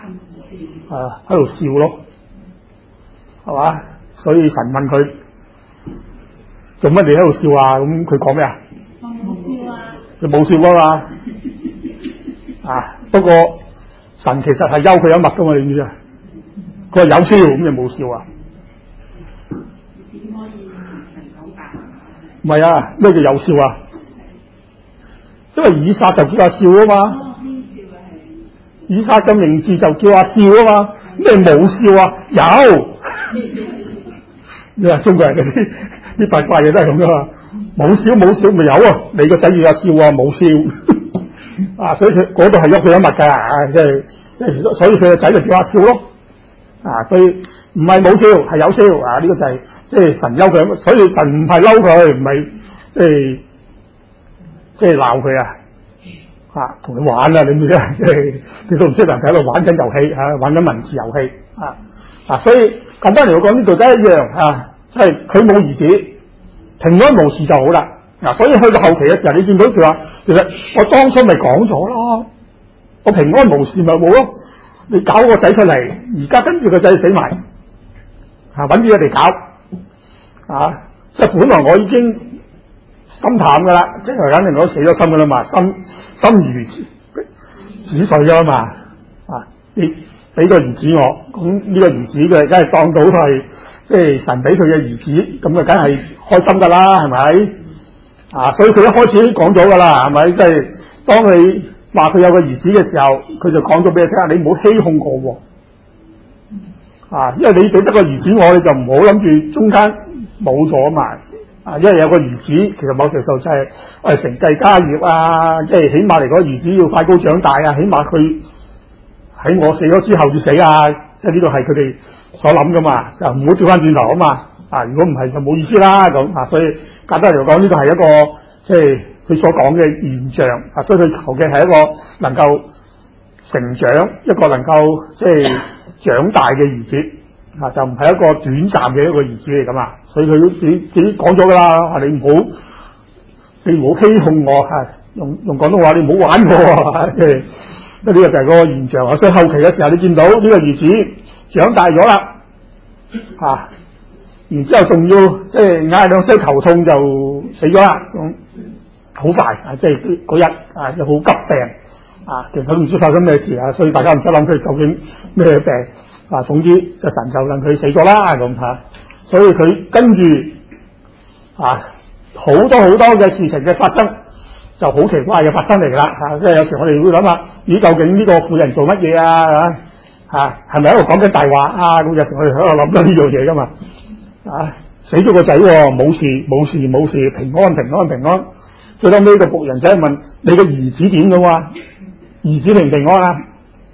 啊喺度笑咯，係嘛？所以神問佢做乜你喺度笑啊？咁佢講咩啊？我冇笑啊！佢冇笑啊嘛，啊不過神其實係幽佢一默噶嘛，你知唔知啊？佢話有笑咁就冇笑啊？點可以神講大？唔係啊，咩叫有笑啊？因為以撒就叫阿笑啊嘛，以撒嘅名字就叫阿笑啊嘛，咩冇笑啊？有，你話中國人嗰啲啲八卦嘢都係咁噶嘛，冇笑冇笑咪有啊，你個仔要阿笑啊冇笑啊，所以佢嗰度係喐佢一脈噶啊，即係即係所以佢個仔就叫阿笑咯，啊所以唔係冇笑係有笑啊，呢、這個就係即係神休佢，所以神唔係嬲佢，唔係即係。即係鬧佢啊！嚇，同你玩啊！你知唔知啊？即係你都唔識人喺度玩緊遊戲嚇，玩緊文字遊戲啊！啊，所以簡單嚟講，呢度都一樣啊，即係佢冇兒子，平安無事就好啦。嗱、啊，所以去到後期嘅時候，你見到佢話，其實我當初咪講咗咯，我平安無事咪冇咯。你搞個仔出嚟，而家跟住個仔死埋，嚇揾啲嘢嚟搞啊！即係本來我已經。心淡噶啦，即係肯定我死咗心噶啦嘛，心心如止水咗嘛，啊！你俾個兒子我，咁呢個兒子嘅梗係當到係即係神俾佢嘅兒子，咁啊梗係開心噶啦，係咪？啊！所以佢一開始已經講咗噶啦，係咪？即係當你話佢有個兒子嘅時候，佢就講咗俾你聽，你唔好欺哄我喎，啊！因為你俾得個兒子我，你就唔好諗住中間冇咗嘛。啊，因為有個兒子，其實某程度就係誒承繼家業啊，即係起碼嚟講，兒子要快高長大啊，起碼佢喺我死咗之後要死啊，即係呢個係佢哋所諗噶嘛，就唔好調翻轉頭啊嘛。啊，如果唔係就冇意思啦咁啊，所以簡單嚟講，呢個係一個即係佢所講嘅現象啊，所以佢求嘅係一個能夠成長，一個能夠即係長大嘅兒子。啊，就唔係一個短暫嘅一個兒子嚟噶嘛，所以佢自己自己講咗噶啦，你唔好你唔好欺哄我，係用用廣東話，你唔好玩我，即係呢個就係嗰個現象啊。所以後期嘅時候，你見到呢個兒子長大咗啦，啊，然之後仲要即係嗌兩聲頭痛就死咗啦，咁好快啊！即係嗰日啊，就好急病啊，其實都唔知發生咩事啊，所以大家唔使諗佢究竟咩病。啊，總之就神就令佢死咗啦咁吓，所以佢跟住啊好多好多嘅事情嘅發生，就好奇怪嘅發生嚟噶啦吓，即係有時我哋會諗下，咦究竟呢個婦人做乜嘢啊吓，係咪喺度講緊大話啊？咁有時我哋喺度諗緊呢樣嘢噶嘛，啊死咗個仔冇事冇事冇事，平安平安平安，最後尾個僕人仔問你個兒子點噶嘛？兒子平唔平安啊？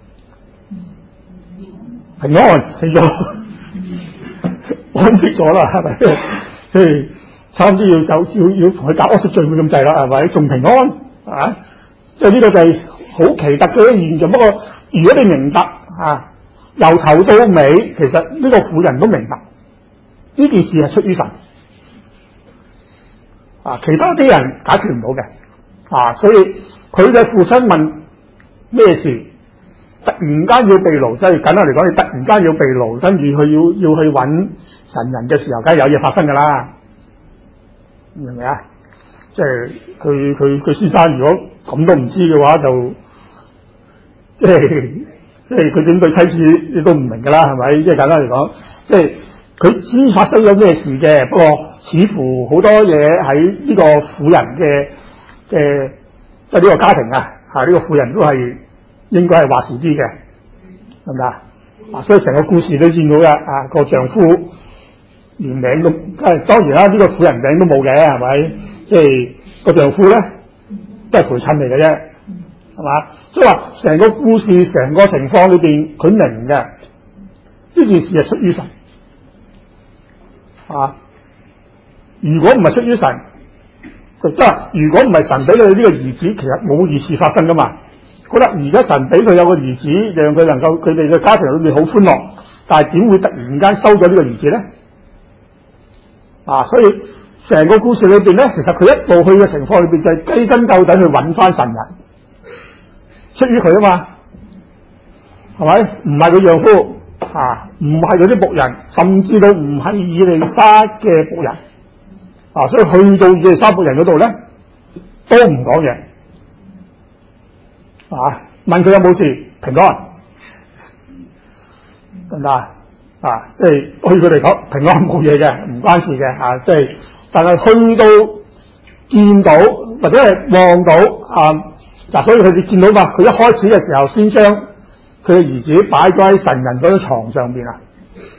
平安死咗，安息咗啦，係咪？即係差唔多要走，要要同佢搞惡式聚會咁滯啦，係咪？仲平安啊！即係呢個就係好奇特嘅一現象。不過如果你明白啊，由頭到尾，其實呢個婦人都明白呢件事係出於神啊，其他啲人解決唔到嘅啊，所以佢嘅父親問咩事？突然間要被擄，即係簡單嚟講，你突然間要被擄，跟住佢要要去揾神人嘅時候，梗係有嘢發生噶啦，明唔明啊？即係佢佢佢先生如果咁都唔知嘅話，就即係即係佢點對妻子你都唔明噶啦，係咪？即係簡單嚟講，即係佢知發生咗咩事嘅，不過似乎好多嘢喺呢個婦人嘅嘅即係呢個家庭啊，吓、這、呢個婦人都係。應該係話事啲嘅，係咪啊？啊，所以成個故事都見到嘅，啊個丈夫連名都，即係當然啦，呢、這個婦人名都冇嘅，係咪？即係個丈夫咧都係陪襯嚟嘅啫，係嘛？即係話成個故事、成個情況裏邊，佢明嘅呢件事係出於神，啊！如果唔係出於神，即係如果唔係神俾佢呢個兒子，其實冇異事發生噶嘛。好啦，而家神俾佢有個兒子，讓佢能夠佢哋嘅家庭裏面好歡樂，但係點會突然間收咗呢個兒子咧？啊，所以成個故事裏邊咧，其實佢一路去嘅情況裏邊就係雞根究底去揾翻神人，出於佢啊嘛。 係咪？唔係佢丈夫啊，唔係佢啲僕人，甚至到唔係以利沙嘅僕人啊，所以去到以利沙僕人嗰度咧，都唔講嘢啊，問佢有冇事，平安得唔得啊？啊，即係對佢嚟講平安冇嘢嘅，唔關事嘅啊，即係但係去到見到或者係望到啊，嗱，所以佢哋見到嘛，佢一開始嘅時候先將佢嘅兒子擺咗喺神人嗰張床上邊啊，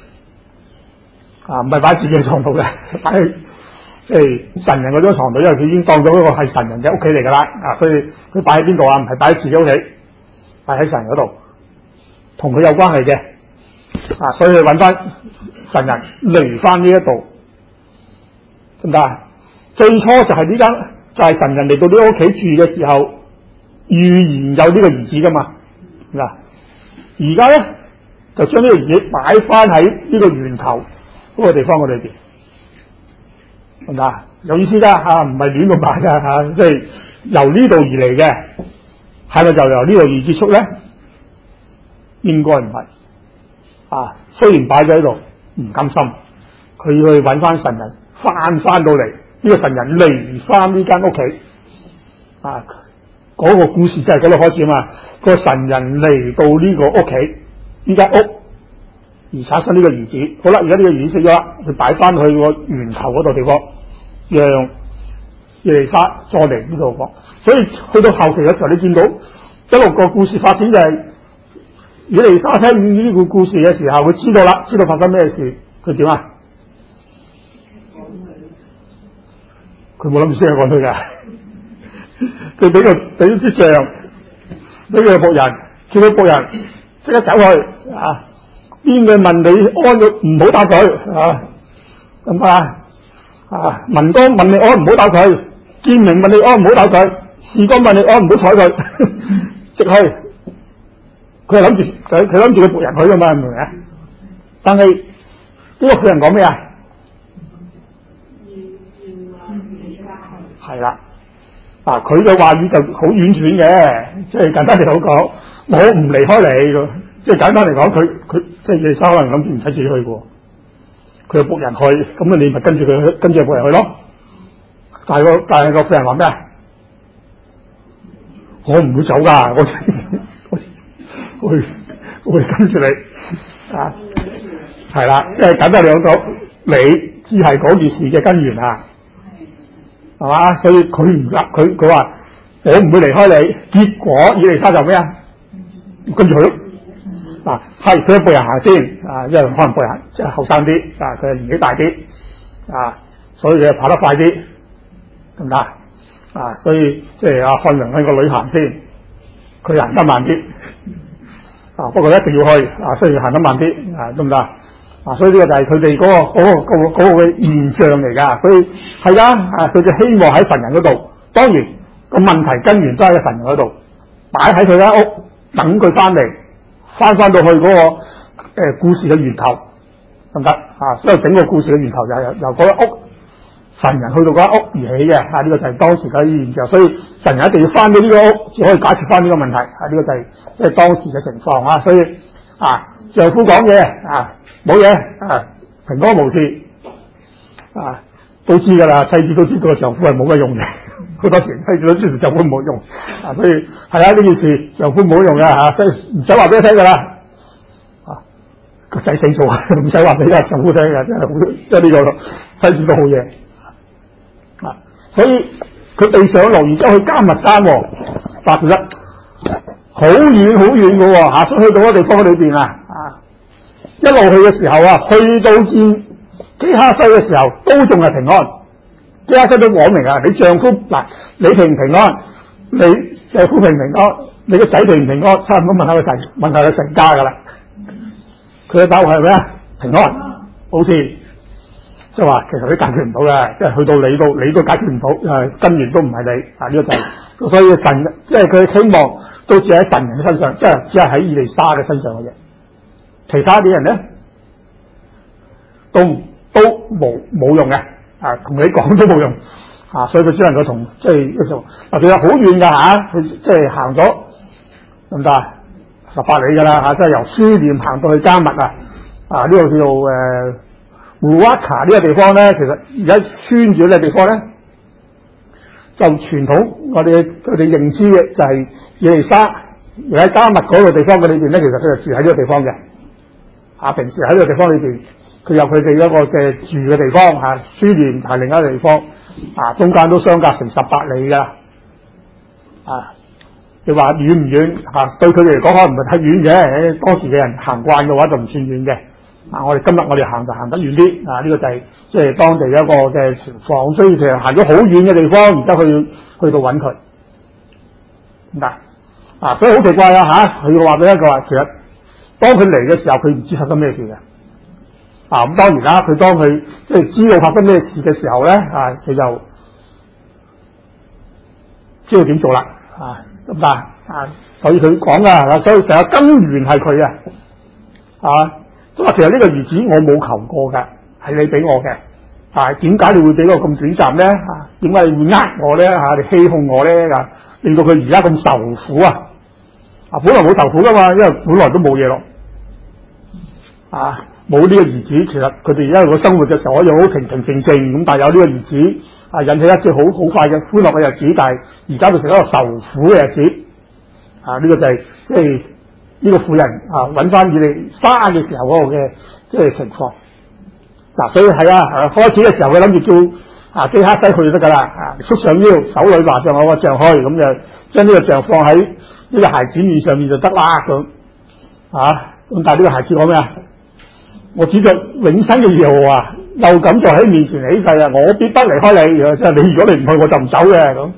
啊，唔係擺自己嘅床度嘅，擺喺即係神人嗰張床度，因為佢已經當咗嗰個係神人嘅屋企嚟噶啦，啊，所以佢擺喺邊度啊？唔係擺喺自己屋企，擺喺神嗰度，同佢有關係嘅。啊，所以揾翻神人嚟翻呢一度，得唔得啊？最初就係呢間，就係、是、神人嚟到呢屋企住嘅時候，預言有呢個兒子噶嘛。嗱，而家咧就將呢個兒子擺翻喺呢個源頭嗰個地方嘅裏邊，得唔得啊？有意思噶吓，唔係亂咁擺噶吓，即係由呢度而嚟嘅，係咪就由呢度而結束咧？應該唔係。啊，雖然擺咗喺度，唔甘心，佢要去揾翻神人，翻翻到嚟，呢個神人嚟翻呢間屋企，啊，嗰個故事就係嗰度開始啊嘛。個神人嚟到呢個屋企，呢間屋而產生呢個兒子。好啦，而家呢個兒子死咗啦，佢擺翻去個源頭嗰度地方，讓以利沙再嚟呢度講。所以去到後期嘅時候，你見到一路個故事發展就係、是。以利沙聽呢個故事嘅時候，佢知道啦，知道發生咩事，佢點啊？佢冇諗住先去講佢嘅，佢俾個俾啲杖，俾個僕人，叫佢僕人即刻走去啊！邊個問你安咗唔好答佢啊？咁啊啊！文剛問你安唔好答佢，建明問你安唔好答佢，士剛問你安唔好睬佢，即去。佢係諗住佢佢諗住個僕人去噶嘛，明唔明啊？但係呢個僕人講咩啊？係啦，啊，佢嘅話語就好婉轉嘅，即係簡單嚟講，我唔離開你，即係簡單嚟講，佢佢即係以利沙可能諗住唔使自己去嘅，佢有僕人去，咁啊你咪跟住佢跟住個僕人去咯。但係個但係個僕人話咩啊？我唔會走噶，我。會會跟住你啊，係啦，即係簡單嚟講，你只係嗰件事嘅根源啊，係嘛？所以佢唔得，佢佢話我唔會離開你。結果以利沙就咩啊？跟住佢咯，啊係佢一輩人行先啊，因為可能輩人即係後生啲啊，佢年紀大啲啊，所以佢跑得快啲，得唔得啊？所以即係阿漢良喺個女行先，佢行得慢啲。啊！不過一定要去啊，雖然行得慢啲啊，得唔得啊？所以呢個就係佢哋嗰個嗰、嗰個、嗰個、嗰個嘅現象嚟噶。所以係啦，啊，佢就希望喺神人嗰度。當然個問題根源都喺個神人嗰度，擺喺佢間屋等佢翻嚟，翻翻到去嗰、嗰個誒、呃、故事嘅源頭，得唔得啊？所以整個故事嘅源頭就係由由嗰間屋神人去到嗰間屋而起嘅啊！呢、呢個就係當時嘅現象，所以神人一定要翻到呢個屋，先可以解決翻呢個問題啊！呢、呢個就係即係當時嘅情況啊！所以啊，丈夫講嘢啊，冇嘢啊，平安無事啊，都知噶啦，妻子都知道丈夫係冇乜用嘅，好多時妻子都知道丈夫冇用啊，所以係啊，呢件事丈夫冇用嘅吓，即係唔使話俾佢聽噶啦啊，個仔死咗唔使話俾阿丈夫聽嘅，真係好，即係呢個妻子都好嘢。啊，所以佢哋上樓，然之後去迦密山，發覺得好遠好遠嘅，吓，所以去到嗰地方裏邊啊，啊，一路去嘅時候啊，去到見基哈西嘅時候，都仲係平安。基哈西都講明啊，你丈夫嗱，你平唔平安？你丈夫平唔平安？你個仔平唔平安？差唔多問下個仔，問下佢成家噶啦。佢嘅答案係咩啊？平安，好似。即係話，其實你解決唔到嘅，即係去到你度，你都解決唔到，誒，根源都唔係你啊！呢、這個就係、是，所以神，即係佢希望都只喺神人身上，即係只係喺以利沙嘅身上嘅啫。其他啲人咧，都都冇冇用嘅，啊，同你講都冇用，啊，所以佢只能夠同即係一種，嗱，佢有好遠噶吓，佢即係行咗，得唔得啊？ 十八里噶啦吓，即係由書念行到去迦密啊，啊呢、這個叫做誒烏瓦卡呢個地方咧，其實而家穿住呢個地方咧，就傳統我哋佢哋認知嘅就係以利沙而喺迦密嗰個地方嘅裏邊咧，其實佢就住喺呢個地方嘅，啊平時喺呢個地方裏邊，佢有佢哋一個嘅住嘅地方吓，書念係另一個地方，啊中間都相隔成十八里噶，啊。你話遠唔遠嚇？對佢哋嚟講可能唔係太遠嘅，當時嘅人行慣嘅話就唔算遠嘅。啊，我哋今日我哋行就行得遠啲。啊，呢、這個就係即係當地一個嘅情況，所以其實行咗好遠嘅地方，而家去去到揾佢，唔得啊！所以好奇怪啊嚇！佢話俾一個話，其實當佢嚟嘅時候，佢唔知發生咩事嘅。啊，咁當然啦，佢當佢即係知道發生咩事嘅時候咧，啊，佢就知道點做啦。啊。咁但啊，所以佢講噶，所以成個根源係佢啊，啊，咁啊，其實呢個兒子我冇求過嘅，係你俾我嘅，但係點解你會俾我咁短暫咧？啊，點解你會呃我咧？吓、啊，你欺哄我咧？啊，令到佢而家咁受苦啊！啊，本來冇受苦噶嘛，因為本來都冇嘢咯，啊，冇呢個兒子，其實佢哋而家個生活嘅時候可以好平平靜靜咁，但係有呢個兒子。啊！引起一次好好快嘅歡樂嘅日子，但係而家就成一個受苦嘅日子。啊！呢、這個就係即係呢個婦人啊揾翻以利沙嘅時候嗰個嘅即係情況。嗱、啊，所以係啊，開始嘅時候佢諗住叫啊基哈西去就得噶啦，啊束上腰，手裏拿上我個杖去，咁就將呢個杖放喺呢個孩子面上面就得啦咁。啊！咁但係呢個孩子講咩啊？我指着永生嘅耶和華，又敢在喺面前起誓啊！我必不離開你，即係你如果你唔去，我就唔走嘅咁。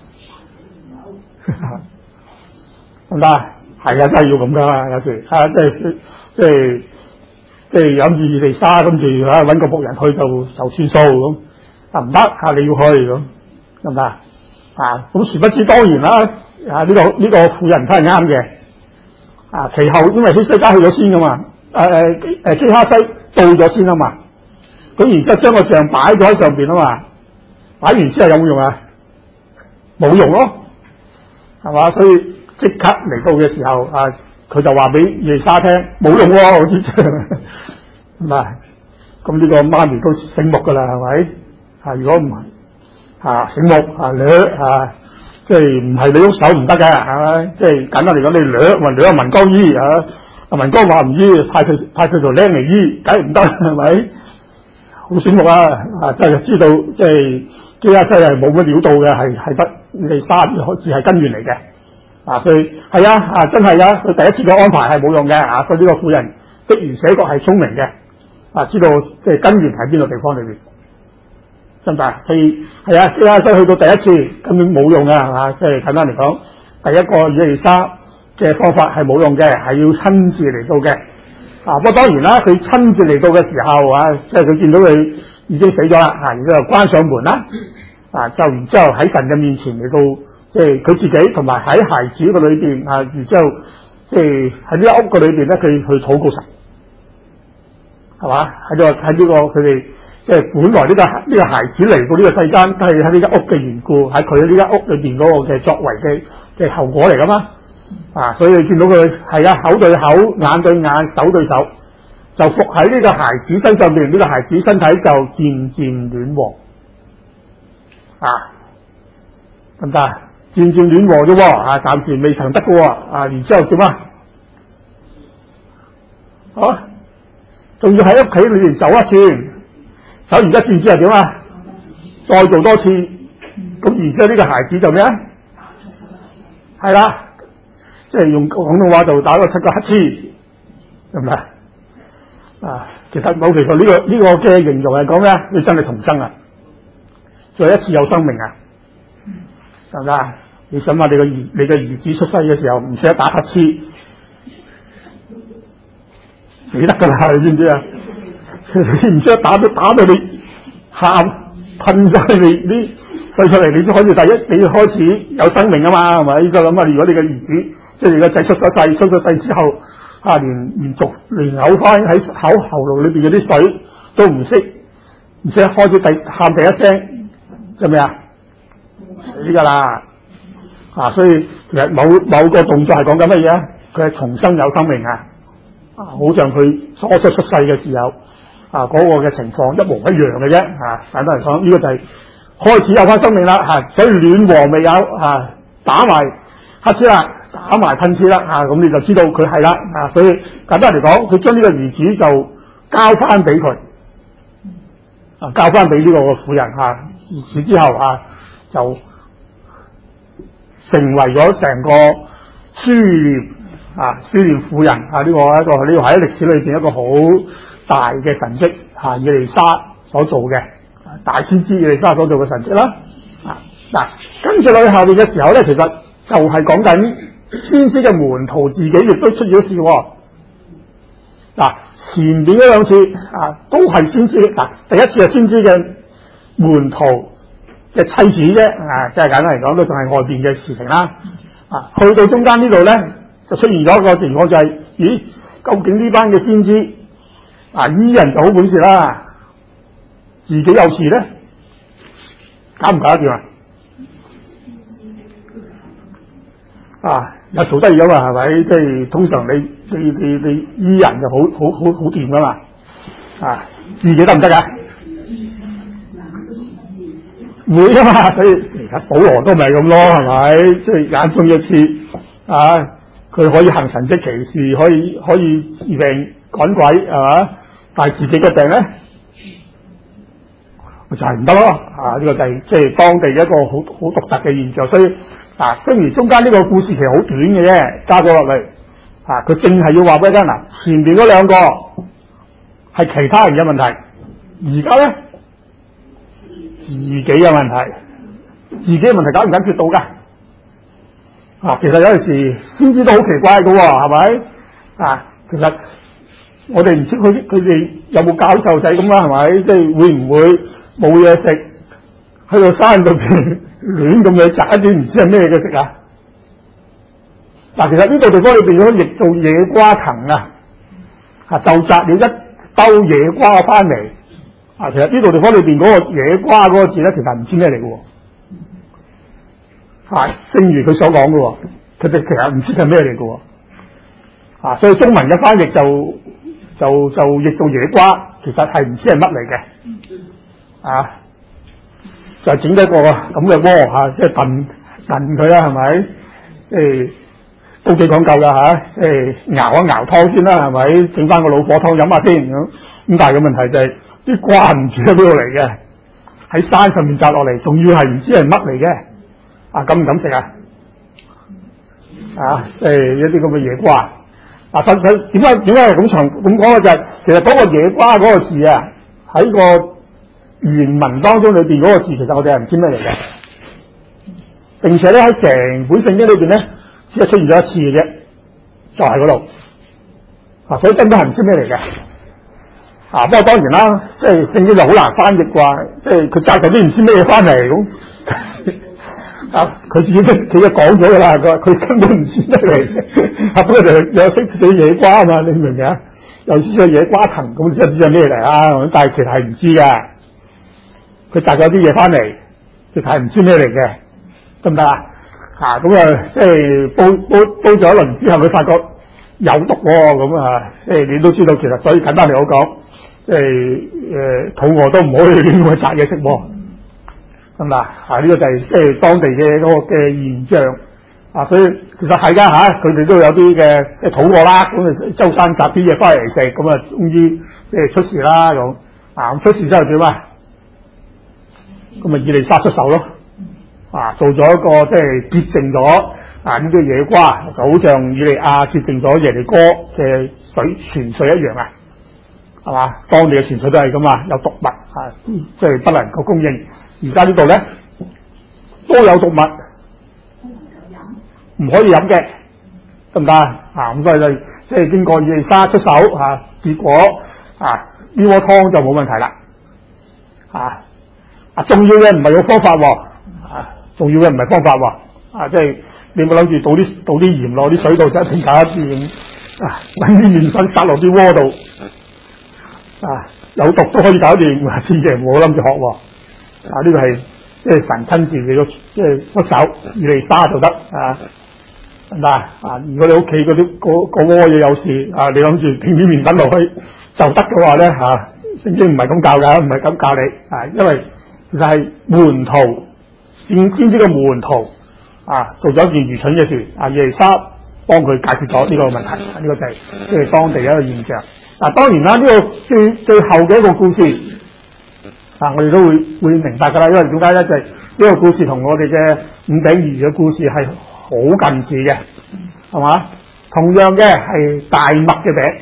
得唔得？係啊，真係要咁噶嘛，有時啊，即係即係即係諗住以利沙，跟住啊搵個僕人去就就算數咁，得唔得？啊，你要去咁，得唔得？啊，咁殊不知當然啦，啊呢、這個呢、這個婦人都係啱嘅。啊，其後因為希西家去咗先噶嘛。誒誒誒，基哈西到咗先啊嘛，咁然之後將個杖擺咗喺上邊啊嘛，擺完之後有冇用啊？冇用咯，係嘛？所以即刻嚟到嘅時候啊，佢就話俾以利沙聽冇用喎、哦，好似唔係，咁呢個媽咪都醒目噶啦，係咪？啊，如果唔係啊醒目啊掠啊，即係唔係你喐手唔得嘅，係咪？即係簡單嚟講，你掠咪掠阿文光醫啊。阿文哥話唔醫，派佢派佢做僆嚟醫，梗係唔得，係咪？好醒目啊！啊，真係知道，即係基哈西係冇乜料到嘅，係係得以利沙只係根源嚟嘅。啊，所以係啊，啊真係啊，佢第一次嘅安排係冇用嘅，啊，所以呢個婦人的而且確係聰明嘅，啊，知道即係根源喺邊個地方裏邊，真係。所以係啊，基哈西去到第一次根本冇用嘅，啊，即係簡單嚟講，第一個以利沙嘅方法係冇用嘅，係要親自嚟到嘅。啊，不過當然啦，佢親自嚟到嘅時候啊，即係佢見到佢已經死咗啦，啊，然之後關上門啦，啊，就然之後喺神嘅面前嚟到，即係佢自己同埋喺孩子嘅裏邊啊，然之後即係喺呢間屋嘅裏邊咧，佢去禱告神，係嘛？喺呢個喺呢個佢哋即係本來呢個呢個孩子嚟到呢個世間，都係喺呢間屋嘅緣故，喺佢呢間屋裏邊嗰個嘅作為嘅嘅後果嚟噶嘛。啊，所以你見到佢係啊，口對口，眼對眼，手對手，就伏喺呢個孩子身上邊，呢、這個孩子身體就漸漸暖和，啊，得唔得？漸漸暖和啫，啊，暫時未曾得嘅，啊，然之後點啊？啊，仲要喺屋企裏邊走一次，走完一次之後點啊？再做多次，咁然之後呢個孩子就咩啊？係啦。即係用廣東話就打咗七個乞嗤，係咪啊？其實冇，其實呢、這個呢、這個嘅形容係講咩？你真係重生啊！再一次有生命啊！係咪啊？你想下你個兒，你嘅兒子出世嘅時候唔捨得打乞嗤，死得噶啦！你知唔知啊？你唔捨得打都打到你喊噴咗你啲水出嚟，你先可以第一，你要開始有生命啊嘛，係咪？依家諗下，如果你嘅兒子即係你個仔出咗世，出咗世之後啊，連連續連嘔翻喺口喉嚨裏邊嗰啲水都唔識，唔識開始第喊第一聲，係咪啊？死噶啦！啊，所以其實某某個動作係講緊乜嘢啊？ 佢係重生有生命啊，啊，好像佢初初出世嘅時候啊嗰、那個嘅情況一模一樣嘅啫啊！簡單嚟講，呢、這個就係開始有翻生命啦嚇、啊，所以暖和未有啊，打埋黑色啦，打埋噴嚏啦啊，咁你就知道佢係啦啊！所以簡單嚟講，佢將呢個兒子就交翻俾佢啊，交翻俾呢個婦人嚇、啊，兒子之後啊就成為咗成個書念啊書念婦人啊，呢、這個一個呢、這個喺歷史裏邊一個好大嘅神蹟嚇，以利沙所做嘅大先知以利沙所做嘅神蹟啦啊！嗱，跟住落去下邊嘅時候咧，其實就係講緊先知嘅門徒自己亦都出咗事喎。嗱、啊，前邊嗰兩次啊都係先知，嗱、啊、第一次係先知嘅門徒嘅妻子啫，啊，即係簡單嚟講都仲係外邊嘅事情啦。啊，去到中間呢度咧，就出現咗一個情況就係、是，咦，究竟呢班嘅先知啊，醫人就好本事啦，自己有事咧，搞唔搞得掂啊？啊，有數得意噶嘛，係咪？即係通常你你你你醫人就好好好好掂噶嘛，啊，自己得唔得噶？會噶嘛，所以其實保羅都唔係咁咯，係咪？即係眼中一次啊，佢可以行神蹟奇事，可以可以治病趕鬼，係嘛？但係自己嘅病咧，就係唔得咯。啊，呢、這個就係即係當地一個好好獨特嘅現象。所以啊，雖然中間呢個故事其實好短嘅啫，加咗落嚟啊，佢淨係要話俾你聽嗱，前邊嗰兩個係其他人嘅問題，而家咧。自己嘅問題，自己嘅問題解唔解決到噶？啊，其實有陣時先知都好奇怪噶，係咪？啊，其實我哋唔知佢佢哋有冇教細路仔咁啦，係咪？即係會唔會冇嘢食，喺個山度邊亂咁樣摘一啲唔知係咩嘅食啊？嗱，其實呢個地方裏邊嗰譯做野瓜藤啊，啊就摘了一兜野瓜翻嚟。啊，其實呢度地方裏邊嗰個野瓜嗰個字咧，其實唔知咩嚟嘅，係正如佢所講嘅，佢哋其實唔知係咩嚟嘅，啊，所以中文嘅翻譯就就就譯做野瓜，其實係唔知係乜嚟嘅，啊，就整咗個咁嘅鍋吓，即係燉燉佢啦，係咪？即係都幾講究噶吓，即係熬一熬湯先啦，係咪？整翻個老火湯飲下先咁，咁但係個問題就係、是。啲瓜唔知喺邊度嚟嘅，喺山上面摘落嚟，仲要係唔知係乜嚟嘅，啊敢唔敢食啊？啊，即係一啲咁嘅野瓜，啊，實際點解點解係咁長咁講嘅就係、是，其實嗰個野瓜嗰個字啊，喺個原文當中裏邊嗰個字，其實我哋係唔知咩嚟嘅，並且咧喺成本聖經裏邊咧，只係出現咗一次嘅啫，就係嗰度，啊，所以根本係唔知咩嚟嘅。啊！不過當然啦，即係聖經就好難翻譯啩，即係佢摘咗啲唔知咩嘢翻嚟咁。啊，佢自己佢就講咗噶啦，佢佢根本唔知咩嚟嘅。啊，不過就有識啲野瓜啊嘛，你明唔明啊？又知咗野瓜藤，咁知唔知係咩嚟啊？但係其實係唔知噶。佢摘咗啲嘢翻嚟，其實係唔知咩嚟嘅，得唔得啊？啊，咁啊，即係煲煲煲咗一輪之後，佢發覺有毒喎，咁啊，即係你都知道，其實所以簡單嚟講。即係誒，肚餓都唔可以亂咁去摘嘢食，係嘛？啊，呢、這個就係即係當地嘅嗰個嘅現象啊，所以其實係噶吓，佢哋都有啲嘅即係肚餓啦，咁啊周山摘啲嘢翻嚟食，咁啊終於即係出事啦咁啊，出事之後點啊？咁啊以利沙出手咯，啊做咗一個即係潔淨咗啊呢啲野瓜，就好像以利亞潔淨咗耶利哥嘅水泉水一樣啊！係嘛？當地嘅泉水都係咁啊，有毒物啊，即係不能夠供應。而家呢度咧都有毒物，唔可以飲嘅，得唔得啊？咁所以就即係經過以利沙出手啊，結果啊呢鍋湯就冇問題啦。啊啊，重要嘅唔係個方法喎，啊，重要嘅唔係方法喎，啊，即係你冇諗住倒啲倒啲鹽落啲水度就一定搞得掂啊，揾啲麵粉撒落啲鍋度。啊，有毒都可以搞掂，千祈唔好諗住學喎。啊，呢、這個係即係神親自嚟到，即係出手以利沙就得啊。 係咪啊？如果你屋企嗰啲嗰嗰鍋嘢有事啊，你諗住點啲麵粉落去就得嘅話咧嚇，聖經唔係咁教㗎，唔係咁教你啊，因為其實係門徒先先知嘅門徒啊，做咗一件愚蠢嘅事啊，耶利沙幫佢解決咗呢個問題，呢、這個就係即係當地一個現象。嗱、啊，當然啦，呢、這個最最後嘅一個故事啊，我哋都會會明白㗎啦，因為點解咧？就係、是、呢個故事同我哋嘅五餅二魚嘅故事係好近似嘅，係嘛？同樣嘅係大麥嘅餅，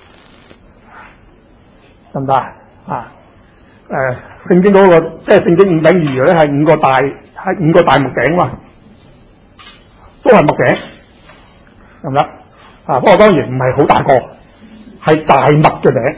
得唔得啊？誒、呃，聖經嗰、那個即係聖經五餅二魚咧，係五個大係五個大麥餅嘛，都係麥餅，得唔得啊？不過當然唔係好大個，係大麥嘅餅，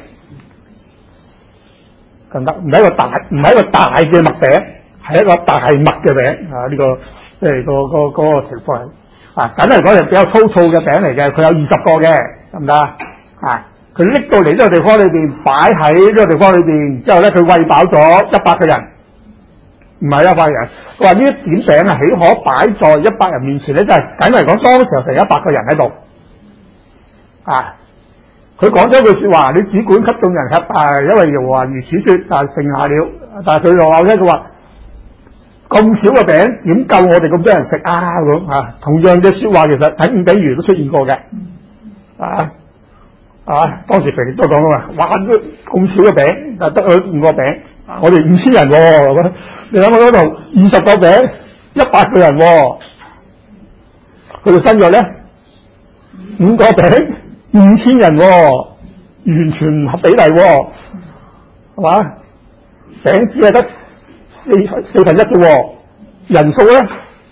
得唔得？唔係一個大唔係一個大嘅麥餅，係一個大麥嘅餅啊！呢、這個即係、那個個嗰、那個情況啊，簡單嚟講係比較粗糙嘅餅嚟嘅，佢有二十個嘅，得唔得啊？佢拎到嚟呢個地方裏邊，擺喺呢個地方裏邊，之後咧佢餵飽咗一百個人，唔係一百人。佢話呢啲點餅啊，豈可擺在一百人面前咧？就係簡單嚟講，當時候成一百個人喺度啊。佢講咗一句說話，你只管給眾人吃，啊，因為耶和華如此說，但係剩下了。但係佢又話咧，佢話咁少嘅餅，點夠我哋咁多人食啊？咁啊，同樣嘅說話，其實喺五餅魚都出現過嘅啊。啊！當時腓力都講噶嘛，哇！咁少嘅餅，就得佢五個餅，我哋五千人喎、哦。你諗下嗰度二十個餅，一百個人喎、哦。佢哋新約咧，五個餅，五千人喎、哦，完全唔合比例喎、哦，係嘛？餅只係得四四分一啫喎，人數咧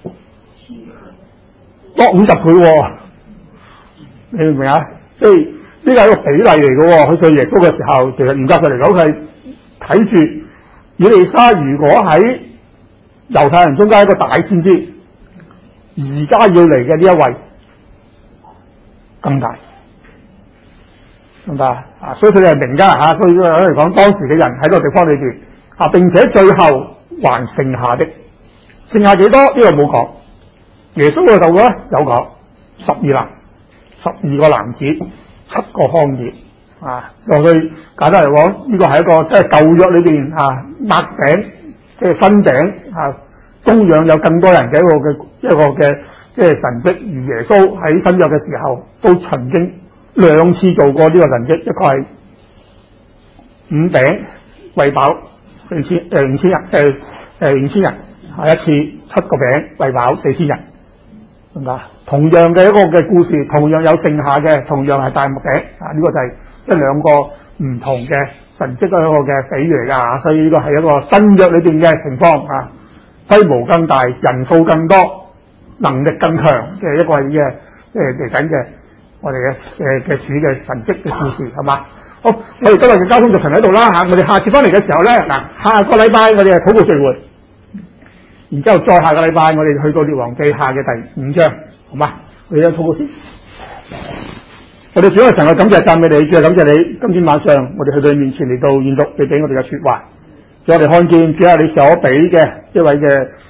多五十倍喎、哦。你明唔明啊？即係。呢個係一個比例嚟嘅喎，佢信耶穌嘅時候，其實嚴格上嚟講，佢係睇住以利沙如果喺猶太人中間一個大先知，而家要嚟嘅呢一位更大，明白啊？所以佢哋係明㗎嚇，所以嚟講當時嘅人喺個地方裏邊啊，並且最後還剩下的，剩下幾多呢、這個冇講。耶穌嘅度咧有講十二男，十二個男子。七個康業啊，就佢簡單嚟講，呢、這個係一個即係舊約裏邊啊擘餅，即係分餅啊，供養有更多人嘅一個嘅一個嘅即係神蹟。而耶穌喺新約嘅時候都曾經兩次做過呢個神蹟，一個係五餅餵飽四千誒五千人誒誒五千人，下一次七個餅餵飽四千人。係嘛？同樣嘅一個嘅故事，同樣有剩下嘅，同樣係大麥餅啊！呢、這個就係即係兩個唔同嘅神蹟嘅一個嘅比喻嚟噶，所以呢個係一個新約裏邊嘅情況啊，規模更大，人數更多，能力更強嘅一個嘅即係嚟緊嘅我哋嘅嘅嘅主嘅神蹟嘅故事係嘛？好，我哋今日嘅交通就停喺度啦吓，我哋下次翻嚟嘅時候咧，嗱，下個禮拜我哋係禱告聚會。然之後再下個禮拜，我哋去到列王記下嘅第五章，好嘛？我哋有禱告先。我哋主要係神嘅感謝讚美你，主要感謝你。今天晚上我哋去到你面前嚟到研讀你俾我哋嘅說話，主我哋看見主係你所俾嘅一位嘅